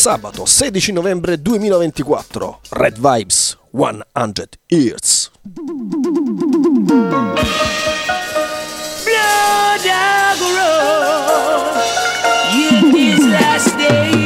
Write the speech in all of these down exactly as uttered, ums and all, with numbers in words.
sabato sedici novembre duemilaventiquattro. Red Vibes cento Years. Blood I go roll, in this last day.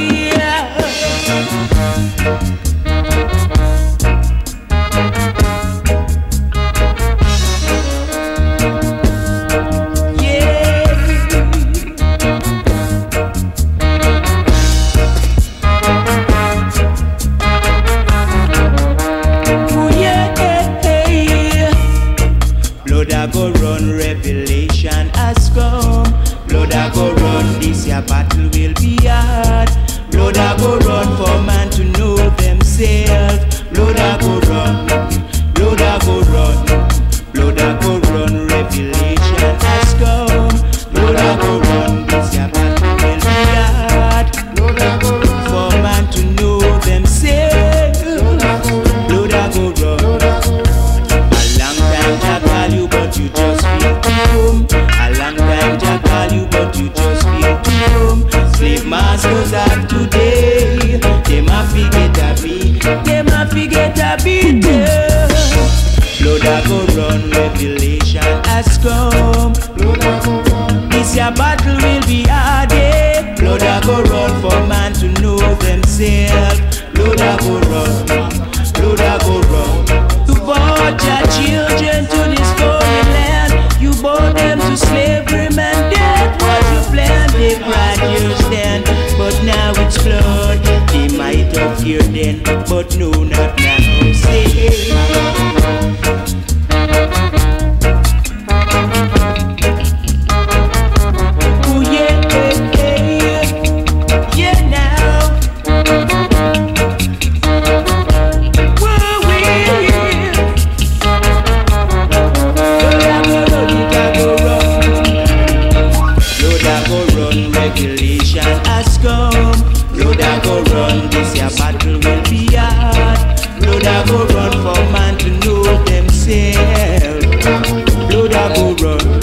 Blood I go run, revelation has come. Blood I go run, this year battle will be hard. Blood I go run for man to know themselves. Blood I go run, blood I go run, blood I go run, revelation has come. Blood I go run, this year battle will be hard. Blood I go run for man to know themselves. Blood I go run. I call you, but you just feel to come. A long time I call you, but you just feel to come. Slave masters of today, them a forget a beat, them a forget a beat. Blood a go run, revelation has come. Blood a go run, this your battle will be hard. Yeah. Blood a go run for man to know themselves. Blood a go run, blood a go run. To brought your children to this foreign land. You brought them to slavery, man. That was your plan. They cried your stand, but now it's blood. They might have feared then, but no, not now. Say, oh yeah, yeah, yeah now. Regulation has come. Blood I go run, this your battle will be hard. Blood I go run for man to know themselves. Blood I go run.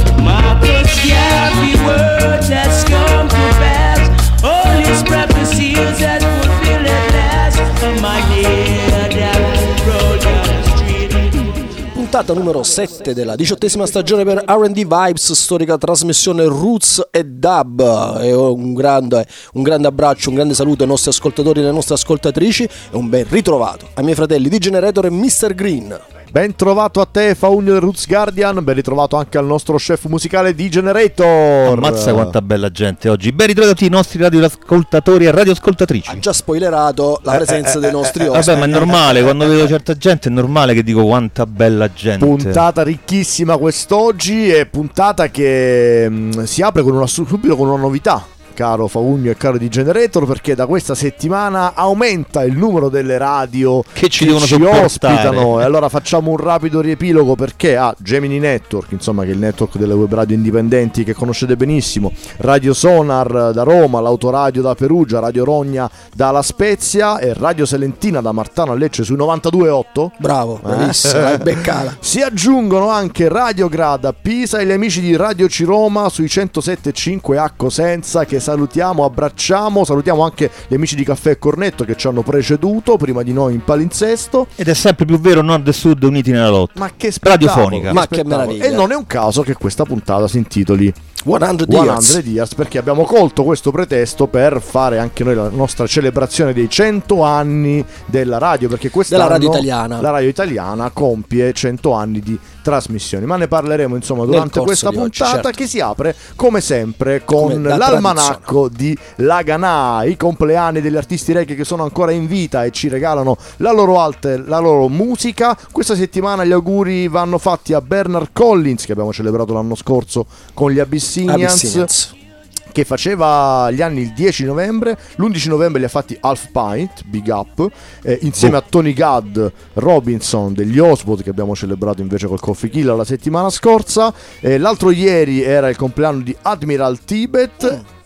Marcus Garvey words has come to pass. All his prophecies that fulfill at last. Oh my dear, that roll down the street. Puntata numero sette della diciottesima stagione per R and D Vibes, storica trasmissione Roots e Dub. E un grande, un grande abbraccio, un grande saluto ai nostri ascoltatori e alle nostre ascoltatrici e un ben ritrovato ai miei fratelli di Generator e mister Green. Ben trovato a te, Faunio del Roots Guardian. Ben ritrovato anche al nostro chef musicale di Generator. Ammazza quanta bella gente oggi. Ben ritrovati i nostri radioascoltatori e radioascoltatrici. Ha già spoilerato la presenza eh, dei nostri eh, ospiti. Vabbè, ma è normale, quando vedo certa gente è normale che dico quanta bella gente. Puntata ricchissima quest'oggi e puntata che mh, si apre con una, subito con una novità, caro Faugno e caro di Generator, perché da questa settimana aumenta il numero delle radio che ci, che devono ci ospitano. E allora facciamo un rapido riepilogo, perché a Gemini Network, insomma, che è il network delle web radio indipendenti che conoscete benissimo, Radio Sonar da Roma, l'Autoradio da Perugia, Radio Rogna da La Spezia e Radio Selentina da Martano a Lecce sui novantadue virgola otto. Bravo, bravissimo, eh? Beccala. Si aggiungono anche Radio Grada a Pisa e gli amici di Radio Ciroma sui centosette virgola cinque a Cosenza, che salutiamo, abbracciamo, salutiamo anche gli amici di Caffè e Cornetto che ci hanno preceduto prima di noi in palinsesto. Ed è sempre più vero, nord e sud uniti nella lotta. Ma che spettacolo, radiofonica. Ma che meraviglia. E non è un caso che questa puntata si intitoli cento Years. cento Years, perché abbiamo colto questo pretesto per fare anche noi la nostra celebrazione dei cento anni della radio, perché quest'anno della radio italiana. La radio italiana compie cento anni di trasmissioni, ma ne parleremo insomma durante questa puntata, oggi, certo, che si apre come sempre con come l'almanacco di Laganà, i compleanni degli artisti reggae che sono ancora in vita e ci regalano la loro arte, la loro musica. Questa settimana gli auguri vanno fatti a Bernard Collins, che abbiamo celebrato l'anno scorso con gli Abyssinians, Abyssinians. che faceva gli anni il dieci novembre, l'undici novembre li ha fatti Half Pint, Big Up, eh, insieme oh. a Tony Gadd Robinson degli Oswald, che abbiamo celebrato invece col Coffee Killer la settimana scorsa. Eh, l'altro ieri era il compleanno di Admiral Tibet.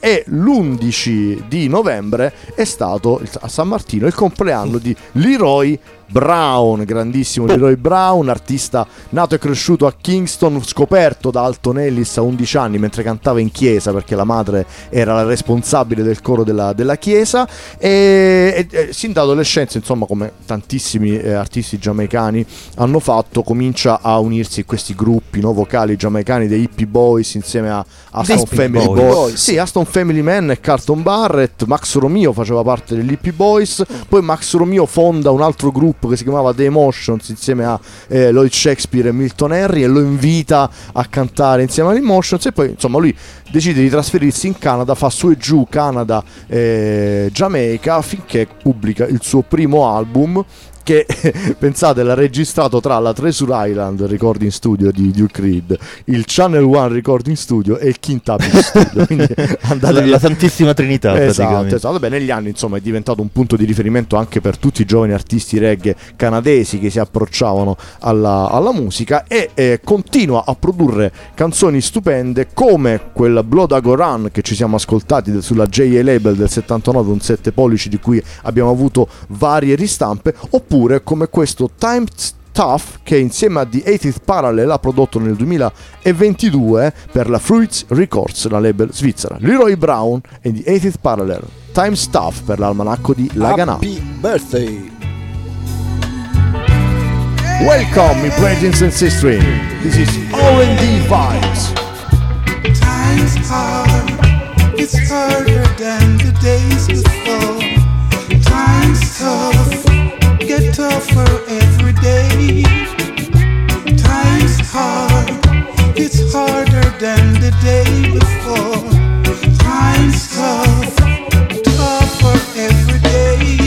e l'undici di novembre è stato a San Martino il compleanno di Leroy Brown, grandissimo Leroy Brown, artista nato e cresciuto a Kingston, scoperto da Alton Ellis a undici anni mentre cantava in chiesa, perché la madre era la responsabile del coro della, della chiesa, e, e, e sin da adolescenza, insomma, come tantissimi eh, artisti giamaicani hanno fatto, comincia a unirsi in questi gruppi, no, vocali giamaicani dei Hippie Boys insieme a Aston Family Boys. Boys. Sì, Aston Family Man e Carlton Barrett. Max Romeo faceva parte degli Hippie Boys, poi Max Romeo fonda un altro gruppo che si chiamava The Emotions insieme a eh, Lloyd Shakespeare e Milton Henry, e lo invita a cantare insieme agli Emotions, e poi insomma lui decide di trasferirsi in Canada, fa su e giù Canada e Giamaica finché pubblica il suo primo album, che pensate l'ha registrato tra la Treasure Island Recording Studio di Duke Reed, il Channel One Recording Studio e il Kintabee Studio. Quindi andatevi la, la Santissima Trinità, esatto, esatto. Beh, negli anni insomma è diventato un punto di riferimento anche per tutti i giovani artisti reggae canadesi che si approcciavano alla, alla musica, e eh, continua a produrre canzoni stupende come quel Blood Ago Run che ci siamo ascoltati sulla J A Label del settantanove, un sette pollici di cui abbiamo avuto varie ristampe, oppure Oppure come questo Times Tough, che insieme a The eightieth Parallel ha prodotto nel duemilaventidue per la Fruits Records, la label svizzera. Leroy Brown e The eightieth Parallel, Times Tough per l'almanacco di Laganà. Happy birthday! Welcome, my brothers and sisters. This is R and D Vibes. Times hard, it's harder than the days before. Times tough, get tougher every day. Times hard, it's harder than the day before. Times tough, tougher every day.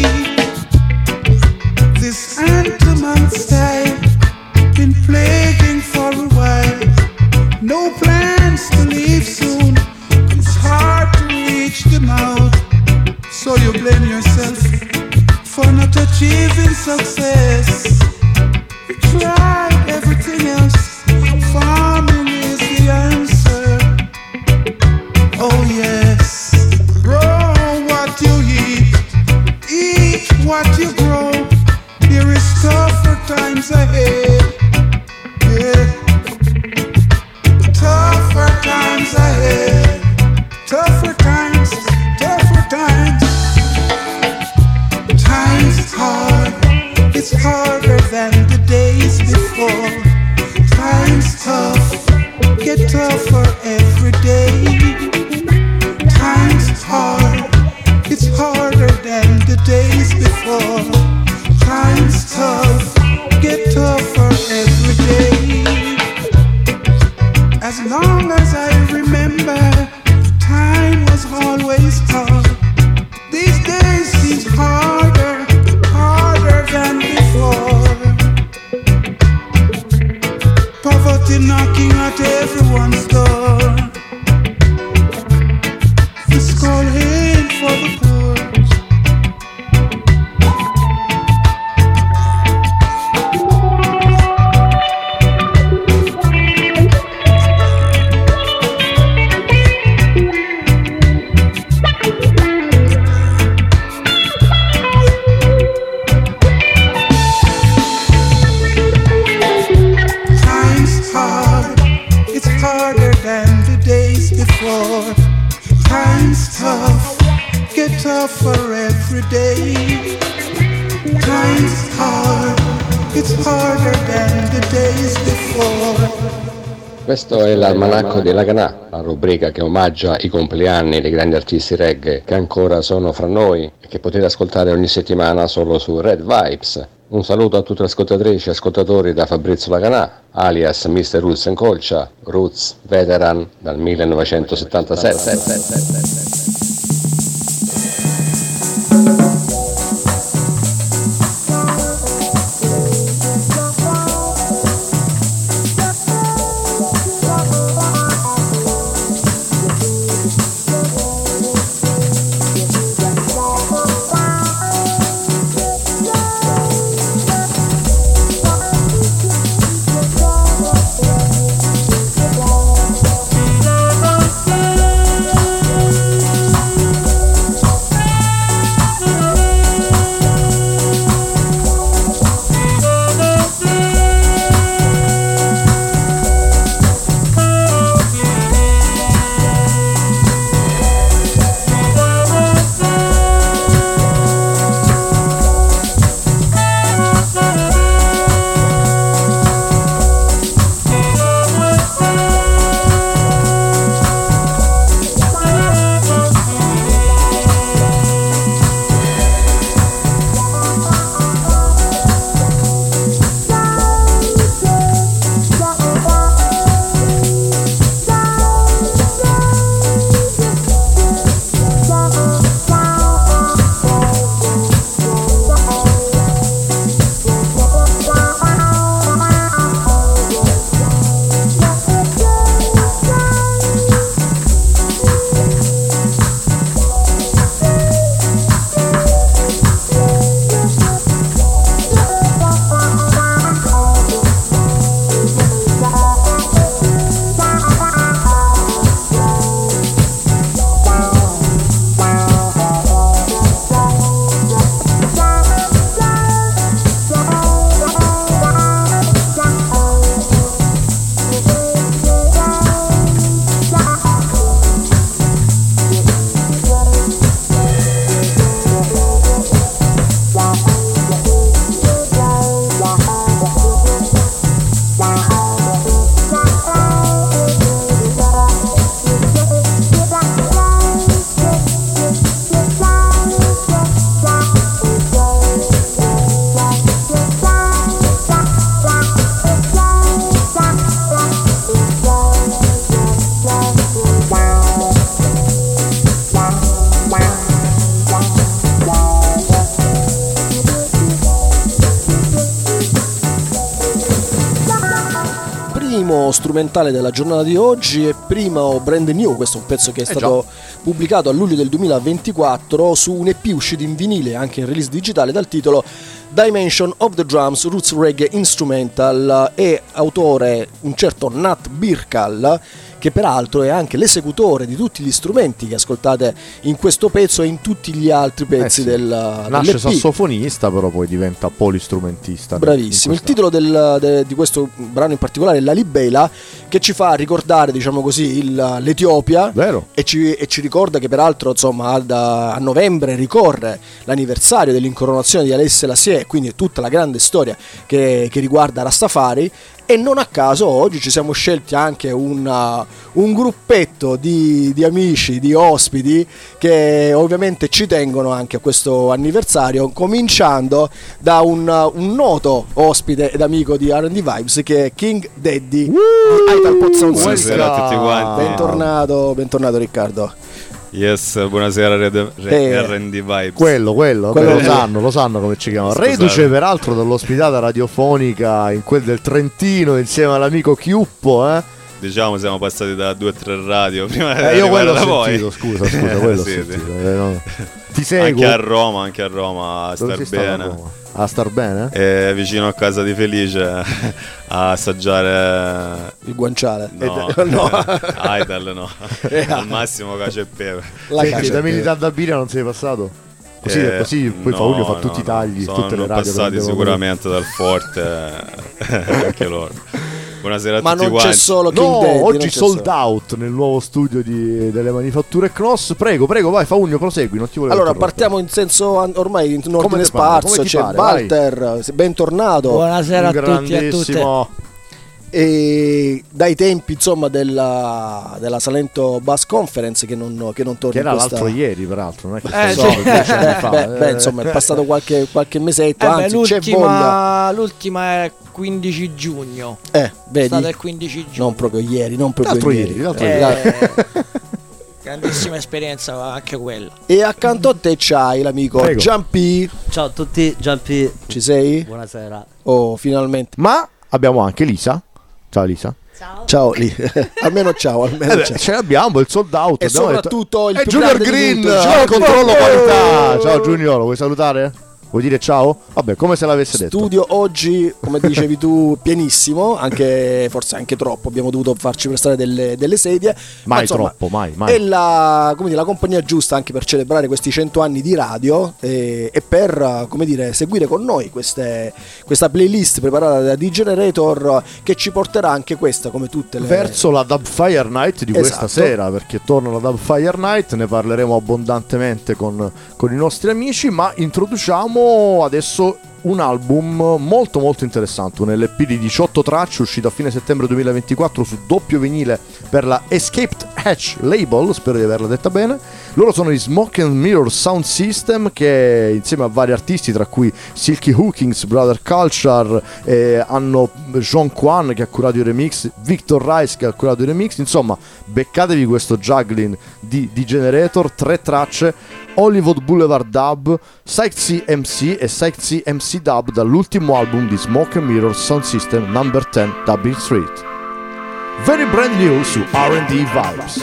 This anthem style been plaguing for a while. No plans to leave soon. It's hard to reach the mouth, so you blame yourself for not achieving success. You tried everything else, farming is the answer. Oh yes, grow what you eat, eat what you grow. There is tougher times ahead, yeah. Tougher times ahead, tougher times, tougher times. Times hard, it's harder than the days before. Times tough, get tougher every day. Times hard, it's harder than the days before. Times tough, get tougher every day. As long as I remember, time was always hard. These days seem harder, harder than before. Poverty knocking at everyone's door. It's calling for the poor. Times tough, get tougher every day. Times hard, it's harder than the days before. Questo è l'almanacco di Laganà, la rubrica che omaggia i compleanni dei grandi artisti reggae che ancora sono fra noi e che potete ascoltare ogni settimana solo su Red Vibes. Un saluto a tutte le ascoltatrici e ascoltatori da Fabrizio Laganà, alias mister Roots and Colcia, Roots Veteran dal millenovecentosettantasette. primo strumentale della giornata di oggi e primo brand new. Questo è un pezzo che è stato eh pubblicato a luglio del duemilaventiquattro su un E P uscito in vinile e anche in release digitale dal titolo Dimension of the Drums Roots Reggae Instrumental, e autore un certo Nat Birkal, che peraltro è anche l'esecutore di tutti gli strumenti che ascoltate in questo pezzo e in tutti gli altri pezzi eh sì. del nasce dell'E P. Sassofonista, però poi diventa polistrumentista. Bravissimo. Il titolo del, de, di questo brano in particolare è La Libela, che ci fa ricordare, diciamo così, il, l'Etiopia. Vero. E ci, e ci ricorda che peraltro, insomma, a, a novembre ricorre l'anniversario dell'incoronazione di Haile Selassie, quindi è tutta la grande storia che, che riguarda Rastafari. E non a caso oggi ci siamo scelti anche una, un gruppetto di, di amici, di ospiti che ovviamente ci tengono anche a questo anniversario, cominciando da un, un noto ospite ed amico di R and D Vibes che è King Daddy uh, di Ital Pod Sound System. Buonasera a tutti quanti. Bentornato, bentornato Riccardo. Yes, buonasera Red, Red, eh, R and D Vibes. Quello, quello, quello lo sanno, lo sanno come ci chiamano. Scusate. Reduce peraltro dall'ospitata radiofonica in quel del Trentino insieme all'amico Chiuppo, eh? Diciamo siamo passati da due o tre radio prima di eh, io quello da ho voi. sentito, scusa, scusa, quello sì, ho sentito. sì. Eh, no. Ti seguo. Anche a Roma, anche a Roma, a Dove star si stava a bene. Roma? A star bene? E vicino a casa di Felice a assaggiare Il guanciale. no, no. Idol no. Al massimo cacio e pepe. La Senti, cacia. da militare ad Albiria non sei passato? Così, Eh, così poi no, Fauglio fa no, tutti i no, tagli, sono tutte le radio che passati abbiamo sicuramente dal forte anche loro. Buonasera a Ma tutti non quanti. c'è solo King No, Daddy, non oggi c'è sold solo. out nel nuovo studio di, delle manifatture Cross. Prego, prego, vai Faugno, prosegui, non ti volevo Allora interrompere. partiamo in senso an- ormai in Come ordine ti pare? Come sparso. ti C'è pare? Walter, bentornato. Buonasera Un a tutti e a tutte. grandissimo. E dai tempi insomma della, della Salento Bass Conference che non, che non torna Che era in questa... l'altro ieri, peraltro, non è che Eh, so, sì. dieci anni Beh, fa. beh, Eh, beh, insomma è passato qualche, qualche mesetto, Eh beh, anzi c'è voglia. l'ultima, l'ultima è quindici giugno. Eh, È vedi? stata il quindici giugno. Non proprio ieri, non proprio L'altro ieri. ieri, l'altro Eh, Eh, grandissima esperienza anche quella. E accanto a te c'hai l'amico Prego. Giampi. Ciao a tutti, Giampi, Ci sei? buonasera. Oh, finalmente. Ma abbiamo anche Lisa. Ciao Lisa. Ciao lì. Almeno ciao, almeno Eh beh, ciao. ce l'abbiamo, il sold out. E abbiamo soprattutto il detto... più è Junior grande di Green, tutto, al Junior controllo Green. qualità. Ciao Junior, vuoi salutare? Vuoi dire ciao? Vabbè, come se l'avesse detto. Studio oggi, come dicevi tu, pienissimo, anche forse anche troppo, abbiamo dovuto farci prestare delle, delle sedie. Ma Mai insomma, troppo, mai, mai. è la, come dire, la compagnia giusta anche per celebrare questi cento anni di radio e, e per, come dire, seguire con noi queste, questa playlist preparata da D-Generator che ci porterà anche questa, come tutte le... Verso la Dubfire Night di questa Esatto. sera, perché torna la Dubfire Night, ne parleremo abbondantemente con, con i nostri amici, ma introduciamo adesso un album molto molto interessante, un L P di diciotto tracce uscito a fine settembre duemilaventiquattro su doppio vinile per la Escaped Hatch Label, spero di averla detta bene. Loro sono i Smoke and Mirror Sound System, che insieme a vari artisti tra cui Silky Hookings, Brother Culture, eh, hanno Jean Kwan che ha curato i remix, Victor Rice che ha curato i remix, insomma beccatevi questo juggling di D-Generator, tre tracce, Hollywood Boulevard Dub, Psych C M C e Psych C M C Dub dall'ultimo album di Smoke and Mirror Sound System number ten Dublin Street. Very brand new su R and D Vibes.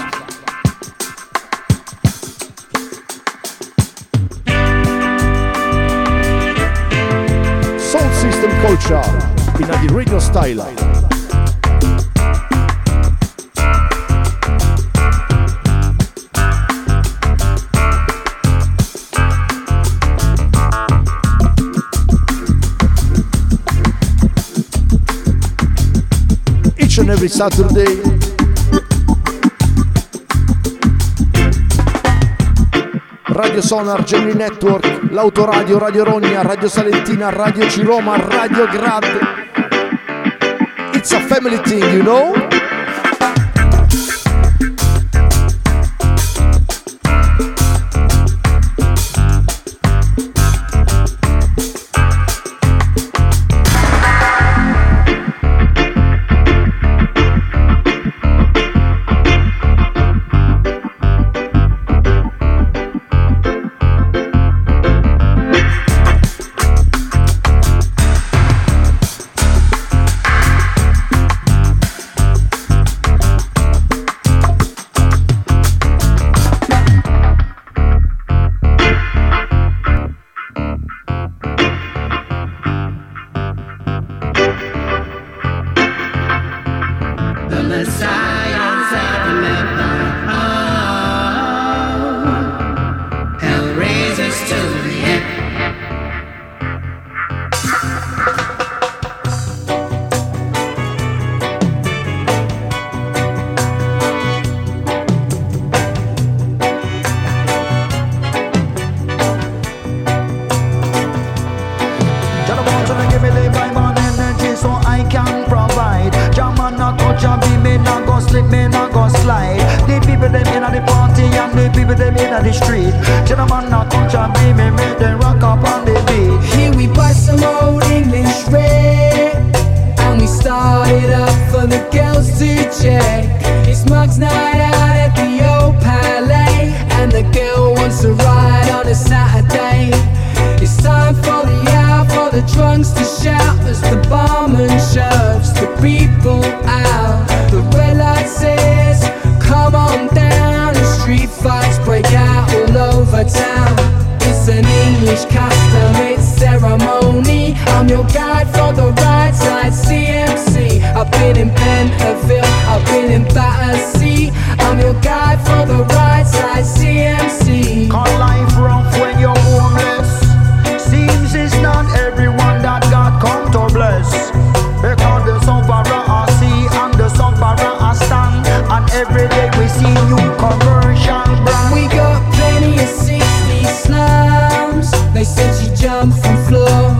Sound System Culture in a di radio style. Each and every Saturday Radio Sonar, Gemini Network, l'Autoradio, Radio Rogna, Radio Salentina, Radio Ciroma, Radio Grad. It's a family thing, you know? the science of love. Oh, Hellraisers to the end. Slip me not go slide. The people them inna the party and the people them inna the street. Gentlemen not touch and be me, make them rock up on the beat. Here we bust some old English rap, and we started up for the girls to check. It's Mug's night out at the old Palais, and the girl wants to ride on a Saturday. It's time for the hour for the drunks to shout as the barman shoves the people out. The red light says, come on down. The street fights break out all over town. It's an English custom, it's ceremony. I'm your guide for the right side, C M C. I've been in Pentonville, I've been in Battersea. I'm your guide for the right side, C M C. Call life rough when you're homeless. Seems it's not everyone that God come to bless. Because the sufferer are see and the sufferer are stand. And every day we see new commercial brand. We got plenty of sixties slums. They said she jumped from floor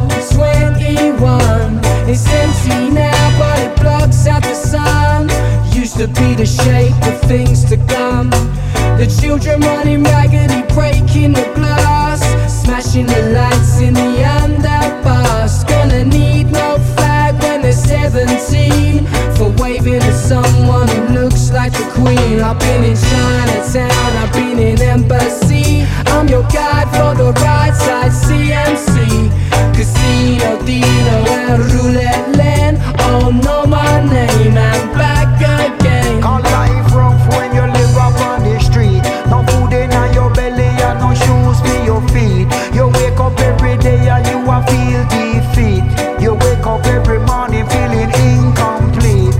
twenty-one. It's empty now but it blocks out the sun. Used to be the shape of things to come. The children running raggedy, breaking the glass, smashing the lights in the underpass. Gonna need no flag when they're seventeen for waving at someone who looks like a queen. I've been in Chinatown, I've been in Embassy. I'm your guide for the right side, C M C. Casino, Dino, and Roulette Land. Oh, know my name, I'm back again. Call life rough when you live up on the street. No food in your belly and no shoes for your feet. You wake up every day and you a feel defeat. You wake up every morning feeling incomplete.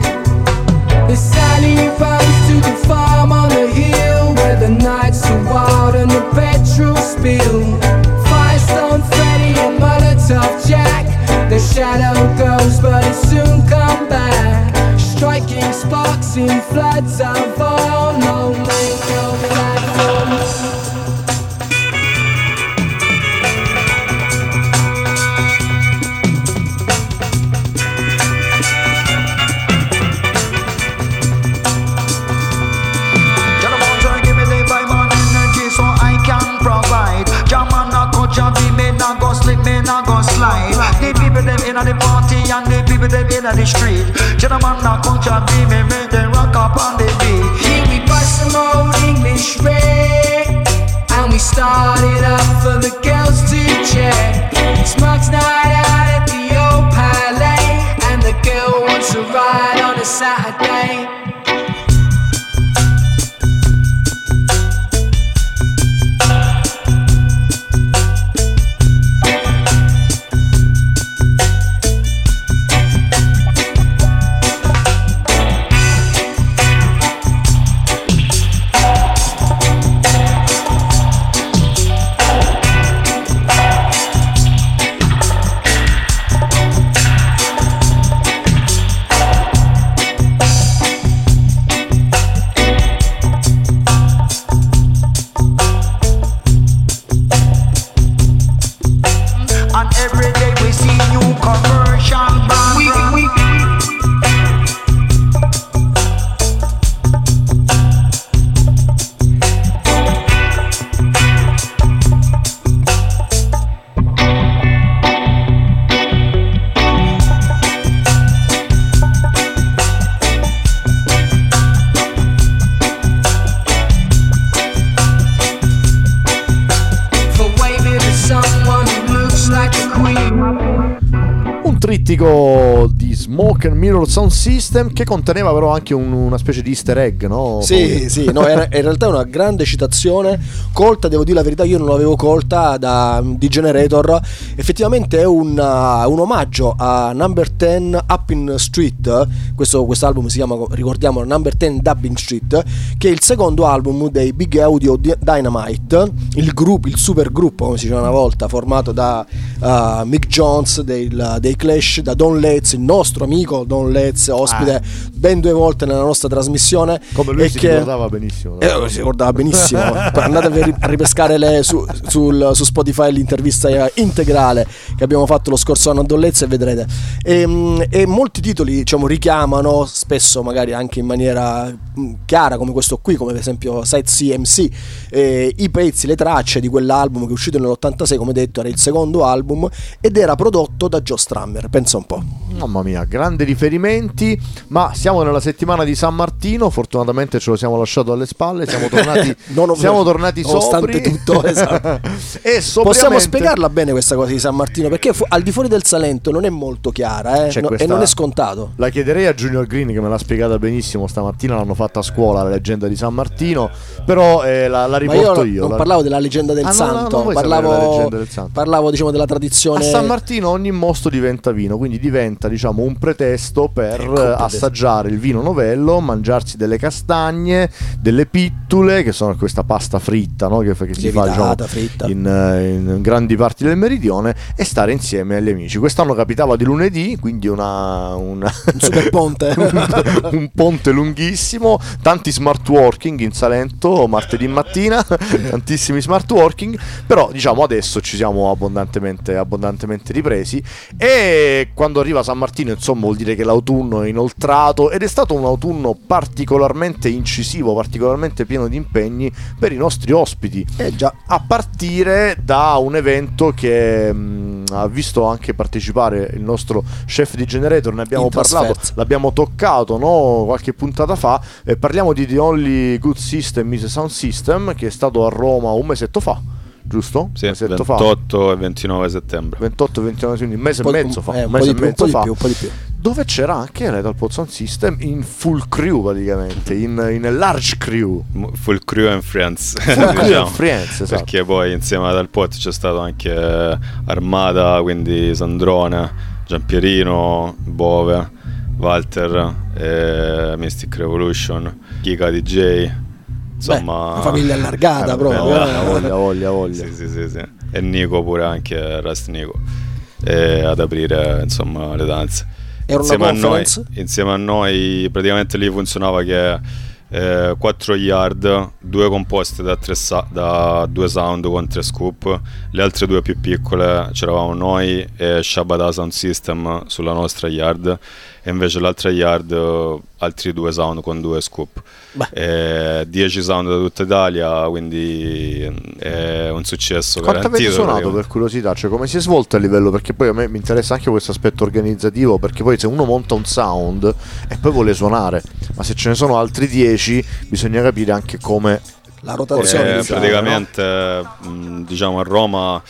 The Sally runs to the farm on the hill, where the nights are wild and the petrol spill. Firestone Freddy and Molotov Jack. The shadow goes but it soon come back, striking sparks in floods of oil. No make no platform. The people them inna the party and the people them inna the street. Gentlemen not culture be me, make them rock up on the beat. Here we bust some old English rap, and we started up for the girls to check. It's Mug's night out at the old Palais, and the girl wants to ride on a Saturday. Smoke and Mirror Sound System, che conteneva però anche un, una specie di easter egg, no? Sì, sì, no, era, in realtà è una grande citazione colta, devo dire la verità, io non l'avevo colta da di Generator. Effettivamente è un, uh, un omaggio a Number ten Up in Street. Questo album si chiama, ricordiamo, Number ten Dubbing Street, che è il secondo album dei Big Audio Dynamite, il gruppo, il super gruppo, come si diceva una volta, formato da uh, Mick Jones dei, dei Clash, da Don Letts, il nostro amico Don Letts, ospite ah. ben due volte nella nostra trasmissione. Come lui e si che, ricordava benissimo. Eh, si ricordava benissimo. Andate a ripescare le, su, sul, su Spotify l'intervista integrale che abbiamo fatto lo scorso anno a Don Letts e vedrete. E, e molti titoli, diciamo, richiamano spesso magari anche in maniera chiara, come questo qui, come per esempio Side C M C, eh, i pezzi, le tracce di quell'album che è uscito nell'ottantasei, come detto era il secondo album ed era prodotto da Joe Strummer, pensa un po'. Mamma mia, grandi riferimenti. Ma siamo nella settimana di San Martino, fortunatamente ce lo siamo lasciato alle spalle, siamo tornati non siamo tornati nonostante sobri tutto, esatto. E sobriamente... possiamo spiegarla bene questa cosa di San Martino, perché fu- al di fuori del Salento non è molto chiara, eh? no, questa... e non è scontato. La chiederei a Junior Green, che me l'ha spiegata benissimo stamattina, l'hanno fatta a scuola la leggenda di San Martino, però eh, la, la riporto Ma io. io non la... parlavo della leggenda del ah, santo, no, no, parlavo, la leggenda del santo. parlavo diciamo della tradizione. A San Martino ogni mosto diventa vino, quindi diventa, diciamo, un pretesto per ecco, assaggiare il vino novello, mangiarsi delle castagne, delle pittule, che sono questa pasta fritta, no? che, che si fa, diciamo, in, in grandi parti del meridione, e stare insieme agli amici. Quest'anno capitava di lunedì, quindi una, una un super ponte un, un ponte lunghissimo, tanti smart working in Salento martedì mattina, tantissimi smart working, però diciamo adesso ci siamo abbondantemente, abbondantemente ripresi, e quando arriva San Martino, insomma, vuol dire che l'autunno è inoltrato, ed è stato un autunno particolarmente incisivo, particolarmente pieno di impegni per i nostri ospiti, eh già. a partire da un evento che mh, ha visto anche partecipare il nostro chef di Generator, ne abbiamo parlato, l'abbiamo toccato, no, qualche puntata fa, eh, parliamo di The Only Good System is a Sound System, che è stato a Roma un mesetto fa, giusto? Sì, un ventotto fa. e ventinove settembre. ventotto e ventinove, quindi un mese un e mezzo fa, eh, un mese e mezzo fa, più, un po' di più. Dove c'era anche Lethal Pod Sound System in full crew, praticamente, in, in large crew. Full crew and friends. Full crew and friends, esatto. Perché poi insieme ad Al Pod c'è stato anche Armada, quindi Sandrone, Giampierino, Bove, Walter, eh, Mystic Revolution, Kika D J. Insomma, beh, una famiglia allargata, eh, proprio. Voglia, voglia, voglia, voglia. Sì, sì, sì, sì. E Nico pure, anche Rust Nico, e ad aprire, insomma, le danze. Era insieme, una a noi, conference? insieme a noi praticamente lì funzionava che eh, quattro yard, due composte da, tre sa- da due sound con tre scoop, le altre due più piccole c'eravamo noi e Shabada Sound System sulla nostra yard, e invece l'altra yard uh, altri due sound con due scoop, e dieci sound da tutta Italia, quindi è un successo. Quanto avete suonato, per curiosità? Cioè, come si è svolto a livello, perché poi a me mi interessa anche questo aspetto organizzativo, perché poi se uno monta un sound e poi vuole suonare, ma se ce ne sono altri dieci bisogna capire anche come la rotazione, eh, diciamo, praticamente no? mh, diciamo a Roma,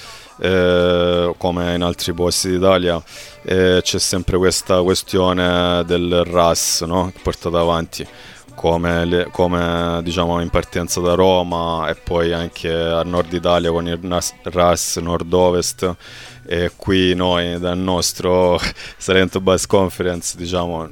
eh, come in altri posti d'Italia, eh, c'è sempre questa questione del R A S, no? Portata avanti come, le, come diciamo in partenza da Roma, e poi anche a nord Italia con il R A S nord-ovest, e qui noi dal nostro Salento Bass Conference, diciamo,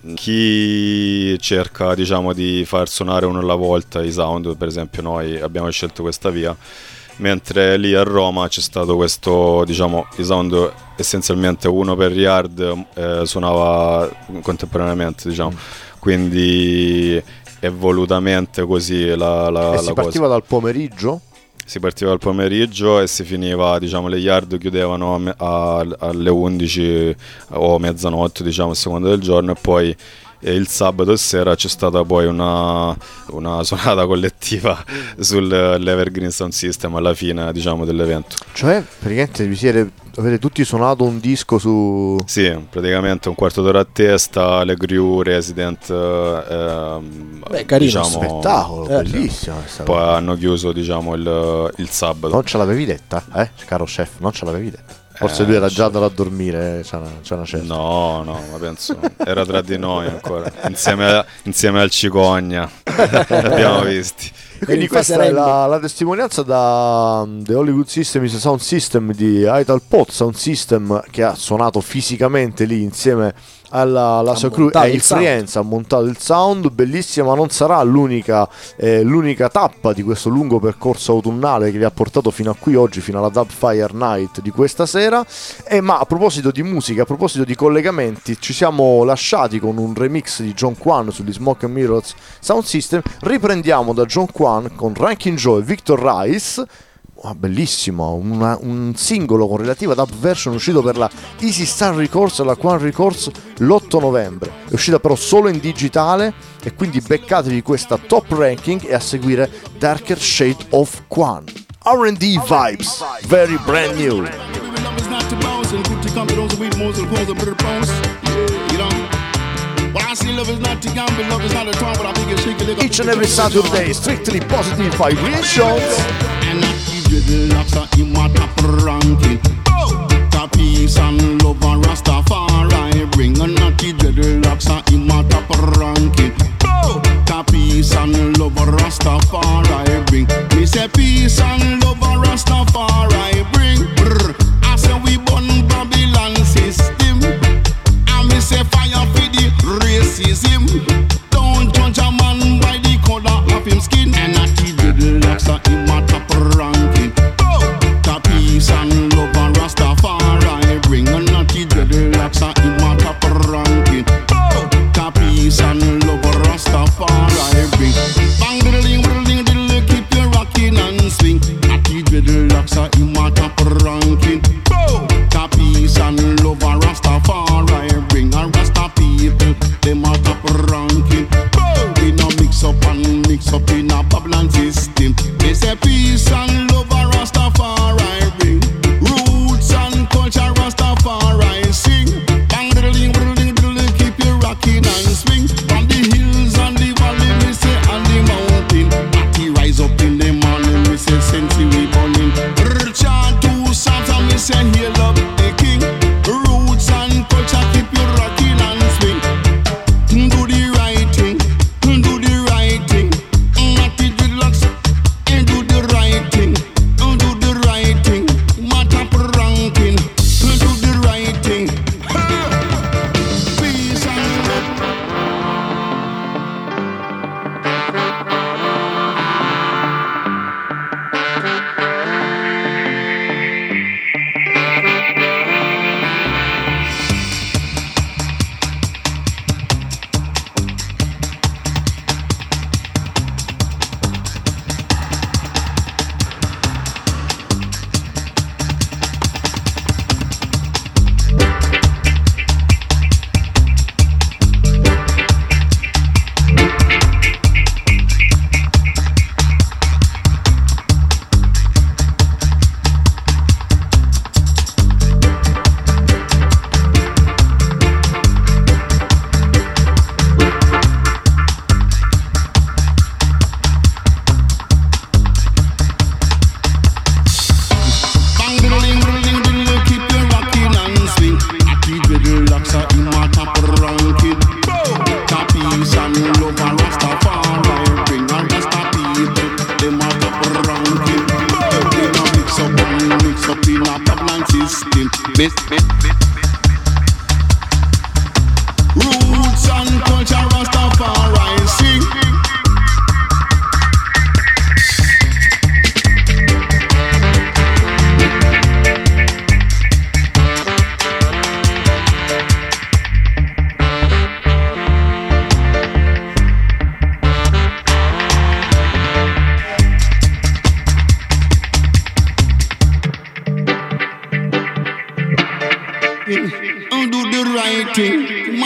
chi cerca, diciamo, di far suonare uno alla volta i sound, per esempio noi abbiamo scelto questa via, mentre lì a Roma c'è stato questo, diciamo, i sound essenzialmente uno per yard, eh, suonava contemporaneamente, diciamo, quindi è volutamente così la, la, e la si partiva cosa. Dal pomeriggio? Si partiva dal pomeriggio e si finiva, diciamo, le yard chiudevano a me, a, alle undici o mezzanotte, diciamo, a seconda del giorno, e poi e il sabato sera c'è stata poi una, una suonata collettiva sull'Evergreen Sound System alla fine, diciamo, dell'evento. Cioè, praticamente vi siete, avete tutti suonato un disco su... Sì, praticamente un quarto d'ora a testa, le crew, Resident, ehm, beh, carino, diciamo, spettacolo, eh, bellissimo. Poi hanno chiuso, diciamo, il, il sabato. Non ce l'avevi detta, eh, caro chef, non ce l'avevi detta. Forse Eh, lui era già sì. andato a dormire, c'è una, c'è una certa. No, no, ma penso era tra di noi ancora, insieme, a- insieme al Cicogna, l'abbiamo visti. E quindi questa è la, la testimonianza da um, The Hollywood System is a Sound System di Ital Pot Sound System, che ha suonato fisicamente lì insieme alla, alla sua crew e il Friends, ha montato il sound, bellissima, ma non sarà l'unica, eh, l'unica tappa di questo lungo percorso autunnale che vi ha portato fino a qui oggi, fino alla Dubfire Night di questa sera. E ma a proposito di musica, a proposito di collegamenti, ci siamo lasciati con un remix di John Quan sugli Smoke and Mirrors Sound System. Riprendiamo da John Quan con Rankin Joe e Victor Rice. Oh, bellissimo, una, un singolo con relativa dub version uscito per la Easy Star Records e la Quan Records l'otto novembre. È uscita però solo in digitale, e quindi beccatevi questa top ranking e a seguire Darker Shade of Quan. R and D Vibes, very brand new. Each and every Saturday, strictly positive vibrations. And not the dreadlocks are in my top ranking. To peace and love and Rastafari bring. And not the dreadlocks are in my top ranking. To peace and love and Rastafari bring. Me say peace and love and Rastafari bring. Brr. I say we burn Babylon system. And me say fire for the racism. Don't judge a man by the color of him skin. And not the dreadlocks are in my top ranking. To peace and love and Rastafari bring. And not the dreadlocks are in my top ranking. To peace and love and Rastafari bring. Bang diddling, diddling, diddling, keep you rocking and swing. Not the dreadlocks are in my top ranking. To peace and love and Rastafari bring. And Rasta people, them are top ranking.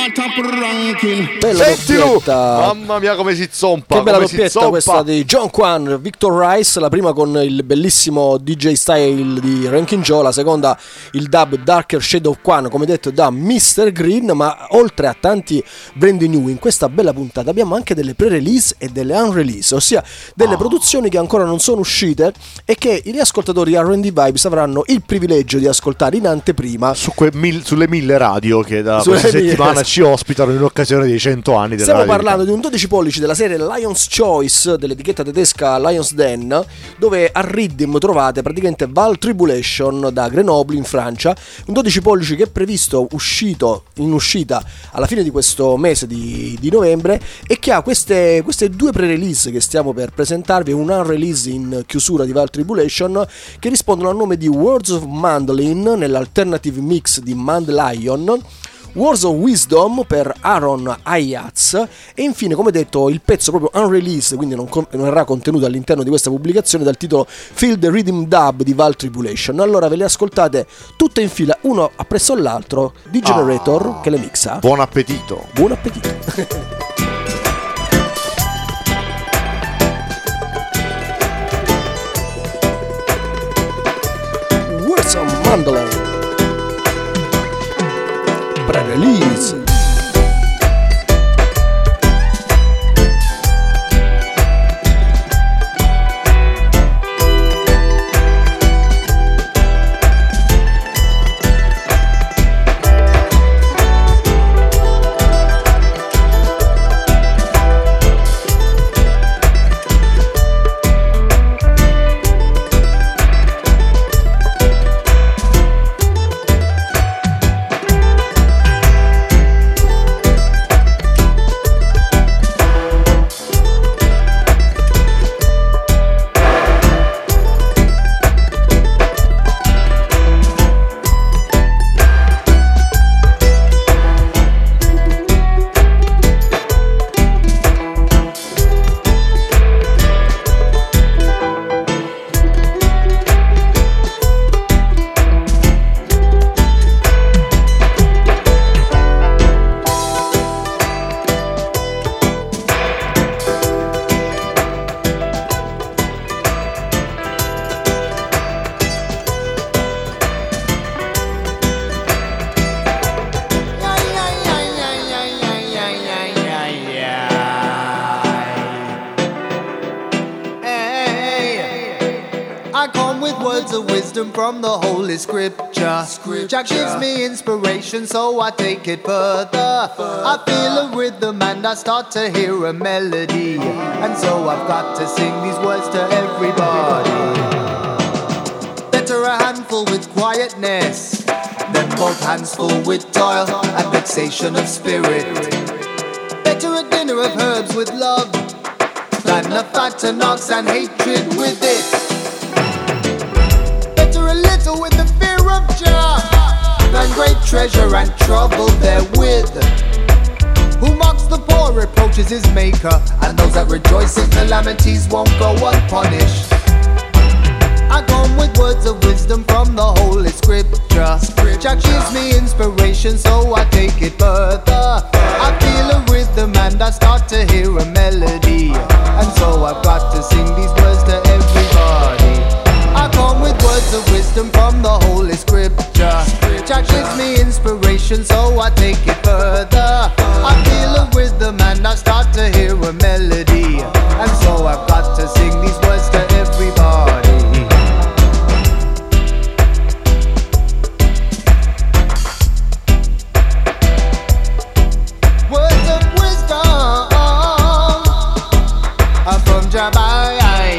my top ranking. Bella doppietta. Mamma mia come si zompa. Che bella come si doppietta zompa. questa di John Quan, Victor Rice, la prima con il bellissimo D J style di Rankin Joe, la seconda il dub Darker Shade of Quan, come detto da mister Green. Ma oltre a tanti brand new, in questa bella puntata abbiamo anche delle pre-release e delle unrelease, ossia delle oh. produzioni che ancora non sono uscite e che gli ascoltatori R and D Vibes avranno il privilegio di ascoltare in anteprima su que mil, sulle mille radio che da sulle questa mille, settimana ci ospitano in occasione dei cento anni della Stiamo radio parlando di un dodici pollici della serie Lion's Choice dell'etichetta tedesca Lions Den, dove a Riddim trovate praticamente Val Tribulation da Grenoble in Francia, un dodici pollici che è previsto uscito in uscita alla fine di questo mese di, di novembre e che ha queste, queste due pre-release che stiamo per presentarvi, un unrelease in chiusura di Val Tribulation che rispondono al nome di Words of Mandolin nell'alternative mix di Mandlion, Words of Wisdom per Aaron Ayaz e infine, come detto, il pezzo proprio unreleased, quindi non, con- non era contenuto all'interno di questa pubblicazione, dal titolo Feel the Rhythm Dub di Val Tribulation. Allora ve le ascoltate tutte in fila, uno appresso all'altro, di Generator ah, che le mixa. Buon appetito. Buon appetito. Words of Mandolin pre-release. From the Holy Scripture. Scripture. Jack gives me inspiration, so I take it further. further. I feel a rhythm and I start to hear a melody, and so I've got to sing these words to everybody. Better a handful with quietness than both hands full with toil and vexation of spirit. Better a dinner of herbs with love than a fat and ox and hatred with it. With the fear of Jah than great treasure and trouble therewith. Who mocks the poor reproaches his maker, and those that rejoice in calamities won't go unpunished. I come with words of wisdom from the Holy Scripture. Jah gives me inspiration, so I take it further. I feel a rhythm and I start to hear a melody, and so I've got to sing these words to everybody. I come with words of wisdom from the Holy Scripture. Jah gives me inspiration, so I take it further. I feel a rhythm and I start to hear a melody, and so I've got to sing these words to everybody. Words of wisdom are from Jah Bible.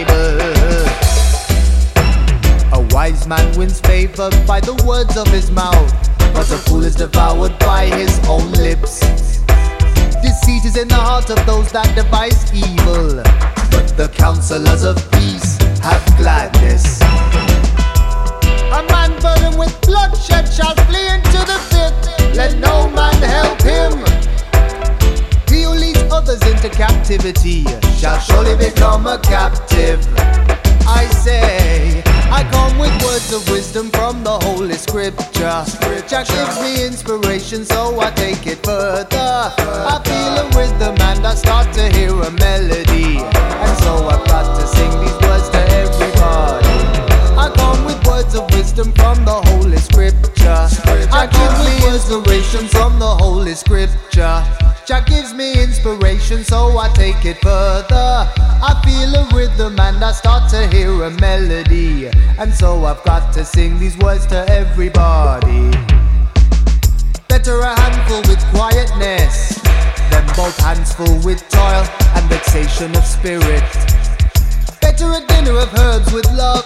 Wise man wins favor by the words of his mouth, but a fool is devoured by his own lips. Deceit is in the heart of those that devise evil, but the counselors of peace have gladness. A man burdened with bloodshed shall flee into the pit. Let no man help him. He who leads others into captivity shall surely become a captive. I say, I come with words of wisdom from the Holy Scripture. Jah gives me inspiration, so I take it further. I feel a rhythm and I start to hear a melody, and so I've got to sing these words to everybody. I come with words of wisdom from the Holy Scripture. I give me inspiration from the Holy Scripture. Jah gives me inspiration, so I take it further. I feel a rhythm and I start to hear a melody, and so I've got to sing these words to everybody. Better a handful with quietness than both hands full with toil and vexation of spirit. Better a dinner of herbs with love.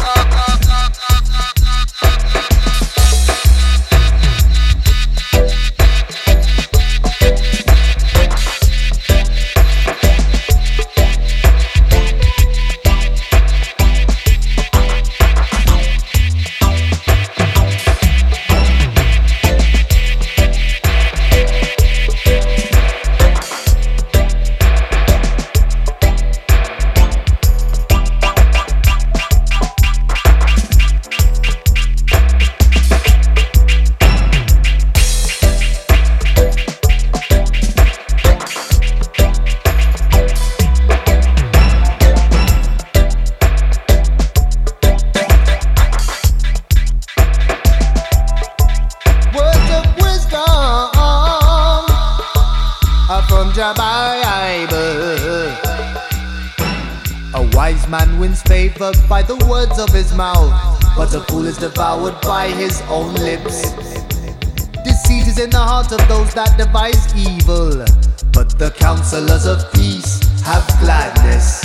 By the words of his mouth, but a fool is devoured by his own lips. Deceit is in the heart of those that devise evil, but the counselors of peace have gladness.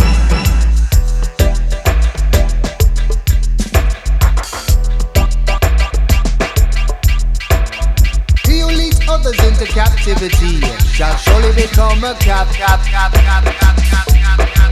He who leads others into captivity shall surely become a cap, cap, cap, cap, cap, cap, cap, cap.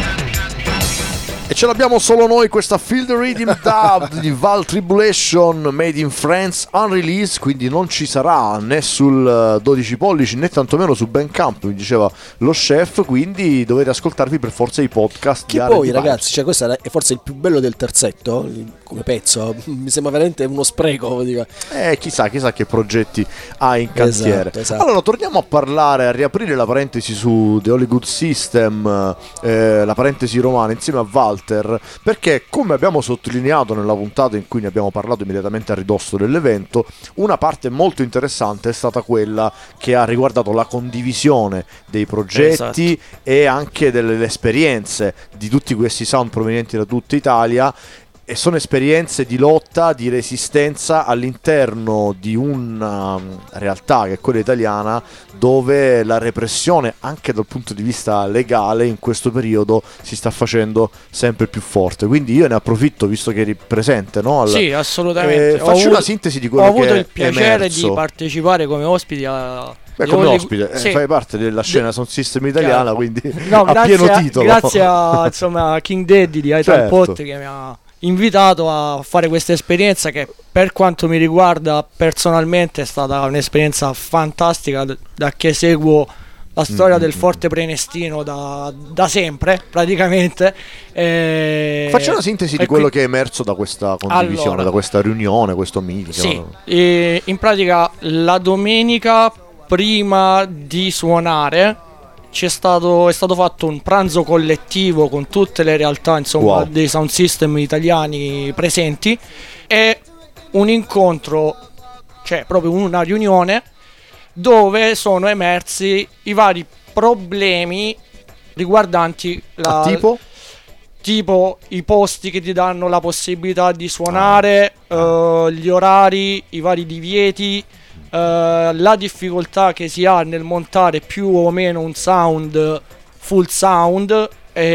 E ce l'abbiamo solo noi questa Feel the Rhythm Dub di Val Tribulation made in France unreleased, quindi non ci sarà né sul dodici pollici né tantomeno su Bandcamp, mi diceva lo chef, quindi dovete ascoltarvi per forza i podcast. Che poi ragazzi, cioè questo è forse il più bello del terzetto come pezzo, mi sembra veramente uno spreco. Dico. Eh chissà, chissà che progetti ha in cantiere. Esatto, esatto. Allora torniamo a parlare, a riaprire la parentesi su The Hollywood System, eh, la parentesi romana insieme a Walter, perché come abbiamo sottolineato nella puntata in cui ne abbiamo parlato immediatamente a ridosso dell'evento, una parte molto interessante è stata quella che ha riguardato la condivisione dei progetti, esatto, e anche delle esperienze di tutti questi sound provenienti da tutta Italia. E sono esperienze di lotta, di resistenza all'interno di una realtà che è quella italiana, dove la repressione anche dal punto di vista legale in questo periodo si sta facendo sempre più forte. Quindi io ne approfitto, visto che eri presente, no? Al, sì, assolutamente. eh, faccio avuto, una sintesi di quello che è Ho avuto il piacere emerso. di partecipare come ospiti a... Beh, come Holly... ospite, eh, sì. fai parte della scena De... Sound System italiana, Chiaro. quindi no, a grazie pieno a, titolo. Grazie a insomma, King Daddy di Ital Certo. Pot che mi ha invitato a fare questa esperienza che per quanto mi riguarda personalmente è stata un'esperienza fantastica, da che seguo la storia mm-hmm. del Forte Prenestino da, da sempre praticamente. E... Faccia una sintesi di quello qui... che è emerso da questa condivisione, allora, da questa riunione, questo meeting. Sì, e in pratica la domenica prima di suonare c'è stato, è stato fatto un pranzo collettivo con tutte le realtà, insomma, wow, dei sound system italiani presenti, e un incontro, cioè proprio una riunione dove sono emersi i vari problemi riguardanti la, ah, tipo? tipo i posti che ti danno la possibilità di suonare, ah. uh, gli orari, i vari divieti, Uh, la difficoltà che si ha nel montare più o meno un sound full sound,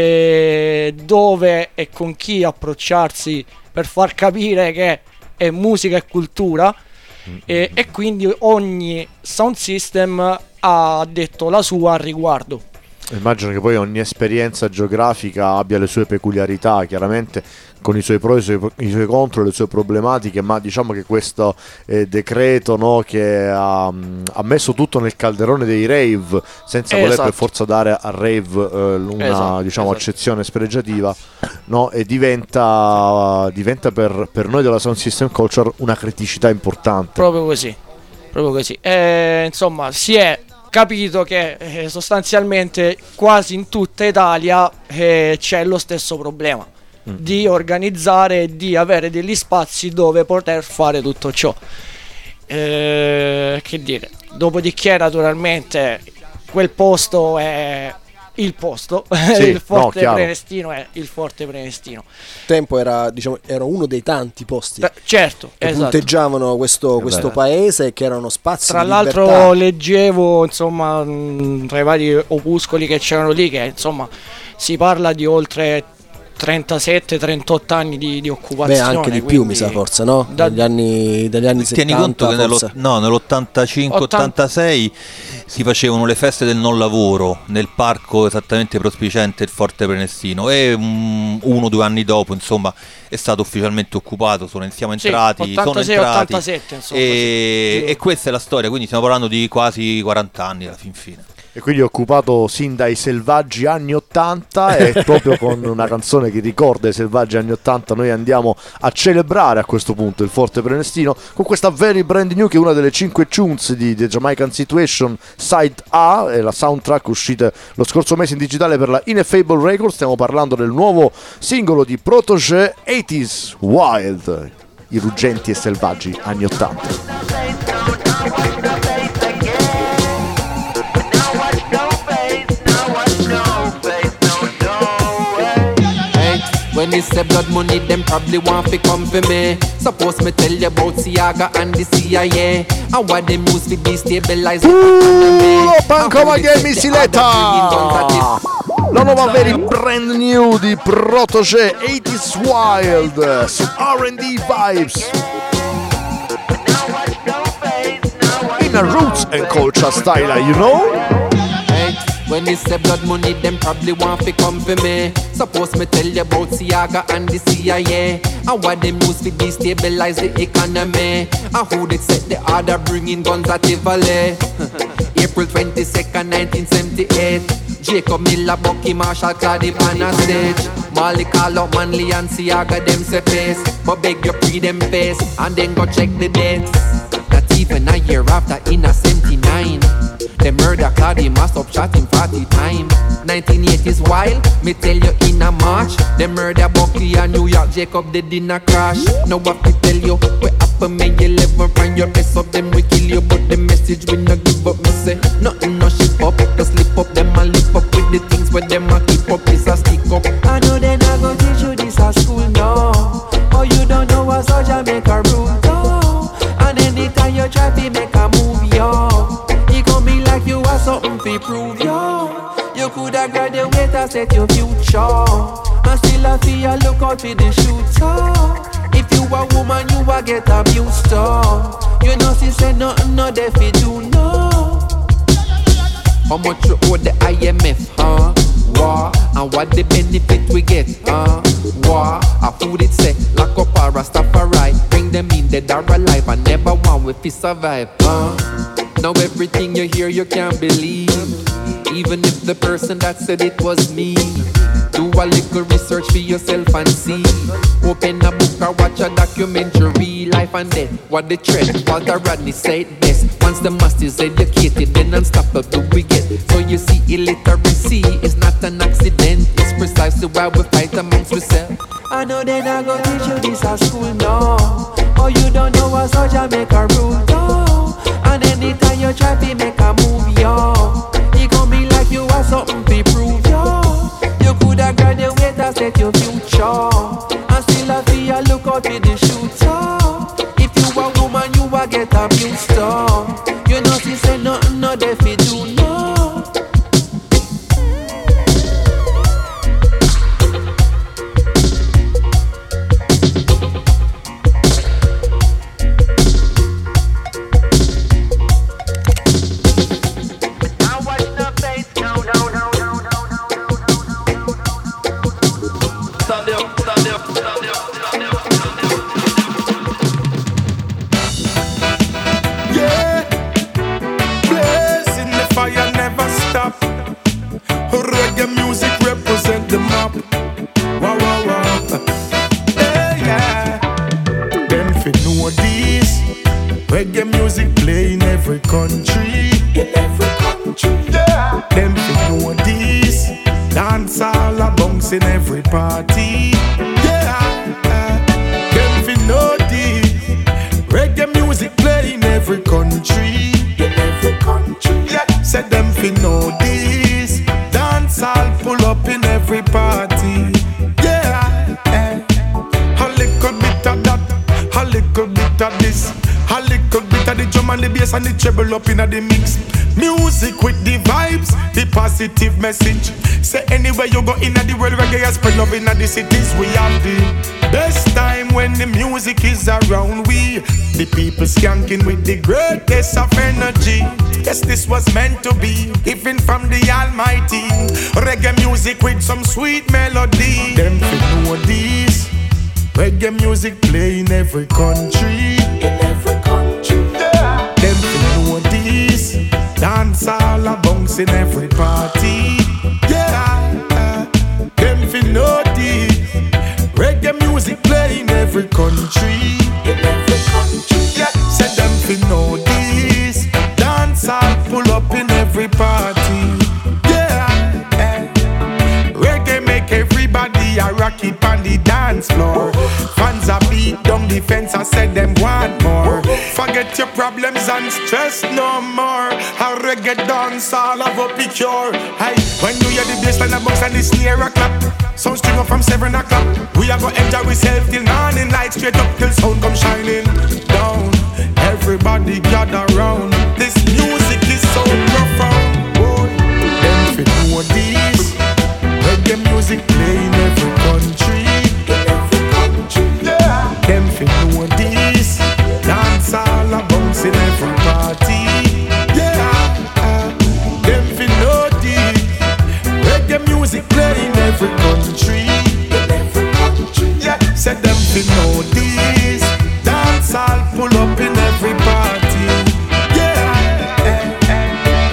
e dove e con chi approcciarsi per far capire che è musica e cultura, mm-hmm. e, e quindi ogni sound system ha detto la sua al riguardo. Immagino che poi ogni esperienza geografica abbia le sue peculiarità, chiaramente con i suoi pro e i suoi, i suoi contro, le sue problematiche, ma diciamo che questo eh, decreto, no, che ha, ha messo tutto nel calderone dei rave, senza esatto. voler per forza dare al rave eh, una esatto, diciamo, esatto. accezione spregiativa, no, e diventa, diventa per, per noi della Sound System Culture una criticità importante. Proprio così, proprio così. E, insomma, si è capito che eh, sostanzialmente quasi in tutta Italia eh, c'è lo stesso problema mm. di organizzare e di avere degli spazi dove poter fare tutto ciò. Eh, che dire, dopodiché naturalmente quel posto è il posto, Sì, il Forte no, Prenestino è il Forte Prenestino. Tempo era, diciamo, era uno dei tanti posti Beh, certo, che esatto. punteggiavano questo, questo paese, che erano spazi Tra di l'altro libertà. leggevo, insomma, mh, tra i vari opuscoli che c'erano lì, che insomma si parla di oltre trentasette trentotto anni di, di occupazione. Beh, anche di più mi sa, forse, no? Da- Dagli anni, dagli anni Tieni settanta conto che nello- forse. no, nell'ottantacinque ottantasei si facevano le feste del non lavoro nel parco esattamente prospiciente il Forte Prenestino, e um, uno o due anni dopo, insomma, è stato ufficialmente occupato. Sono, siamo Sì, entrati, sono ottantasei entrati ottantasette, insomma, e, così. e questa è la storia, quindi stiamo parlando di quasi quaranta anni alla fin fine. E quindi è occupato sin dai selvaggi anni ottanta, e proprio con una canzone che ricorda i selvaggi anni ottanta noi andiamo a celebrare a questo punto il Forte Prenestino con questa Very Brand New, che è una delle cinque tunes di The Jamaican Situation Side A, è la soundtrack uscita lo scorso mese in digitale per la Ineffable Records. Stiamo parlando del nuovo singolo di Protégé, eighties Wild, i ruggenti e selvaggi anni ottanta. When it's say blood money, them probably want to come for me. Suppose me tell you about Siaga and the C I A, and what them use to destabilize the economy. Pancova Game Siletta, la nuova Very Brand New di Protégé, eighties Wild su R and D Vibes, in a roots and culture style, you know. When it's say blood money, them probably want to come for me. Suppose me tell you about Siaga and the C I A, and what them use to destabilize the economy, and who they set the order bringing guns at Tivoli. April twenty-second, nineteen seventy-eight, Jacob Miller, Bucky Marshall, Clady on a stage. Molly call up Manley and Siaga, them say face, but beg you pre them face, and then go check the dates. Not even a year after, in a seventy-nine, the murder Clady must up shot him forty times. nineteen eighties wild, me tell you in a March, the murder Bucky and New York, Jacob did in a crash. Now what to tell you, we happen May eleven, find your ass up, them we kill you, but the message we no give up. Me say, nothing no ship up, just slip up, them a lip up with the things where them a keep up, is a stick up. I know they not gonna teach you this at school, no. Oh, you don't know what's a Jamaica rule, no. And anytime you try to make a move, yo, it gon' be like you have something to prove, yo. You coulda graduated and set your future, and still a feel look out for the shooter. If you a woman, you a get abused, oh. You know she say nothing, no they fi do, no. How much you owe the I M F, huh? War, and what the benefit we get, huh? War, a food it say, lock up a Rastafari, bring them in dead or alive, and never one with fi survive, huh? Now everything you hear you can't believe, even if the person that said it was me. Do a little research for yourself and see. Open a book or watch a documentary, life and death, what the trend. Walter Rodney said best, once the master is educated, then unstoppable we get. So you see, illiteracy is not an accident, it's precisely why we fight amongst ourselves. I know they not gonna teach you this at school, no. Oh, you don't know what's a Jamaica rule, no. And anytime you try to make a move, yo, it gon' be like you have something to prove, yo. You coulda graduated and set your future, and still a feel look out for the shooter. If you a woman, you a get abused, oh. You know she say nothing, no they fi do, no. bounce in every party. Yeah, them fi know this. Reggae music play in every country. In every country. Yeah, said them fi know this. Dance all pull up in every party. Yeah, eh. A little bit of that, a little bit of this, a little bit of the drum and the bass and the treble up in the mix. Music with the vibes, the positive message. Say anywhere you go in the world, reggae spread love in the cities. We have the best time when the music is around. We, the people skanking with the greatest of energy. Yes, this was meant to be, even from the Almighty. Reggae music with some sweet melody. Them fi know this. Reggae music play in every country. In every country. Yeah. Them fi know this. Dance all a bounce in every party. Yeah, uh, them fi know this. Reggae music play in every country. In every country. Yeah, said them fi know this. Dance all pull up in every party. Yeah, uh, reggae make everybody a rock it on the dance floor. Fans a beat down the fence, I said them want more. Forget your problems and stress no more. A reggae dance all of up the cure. Hey, when you hear the bassline a bounce and the snare a clap, sound string up from seven o'clock. We a go enjoy ourselves till morning light, straight up till sound come shining down. Everybody gather round. This music is so profound. Boy, them fi know this. Reggae music play in every country. In every country, yeah. Them fi know this. Dance all a bounce in every party. Yeah, uh, them fi know this. Reggae music play in every country. In every country, yeah. Said them fi know this. Dance all pull up in every party. Yeah, eh, eh.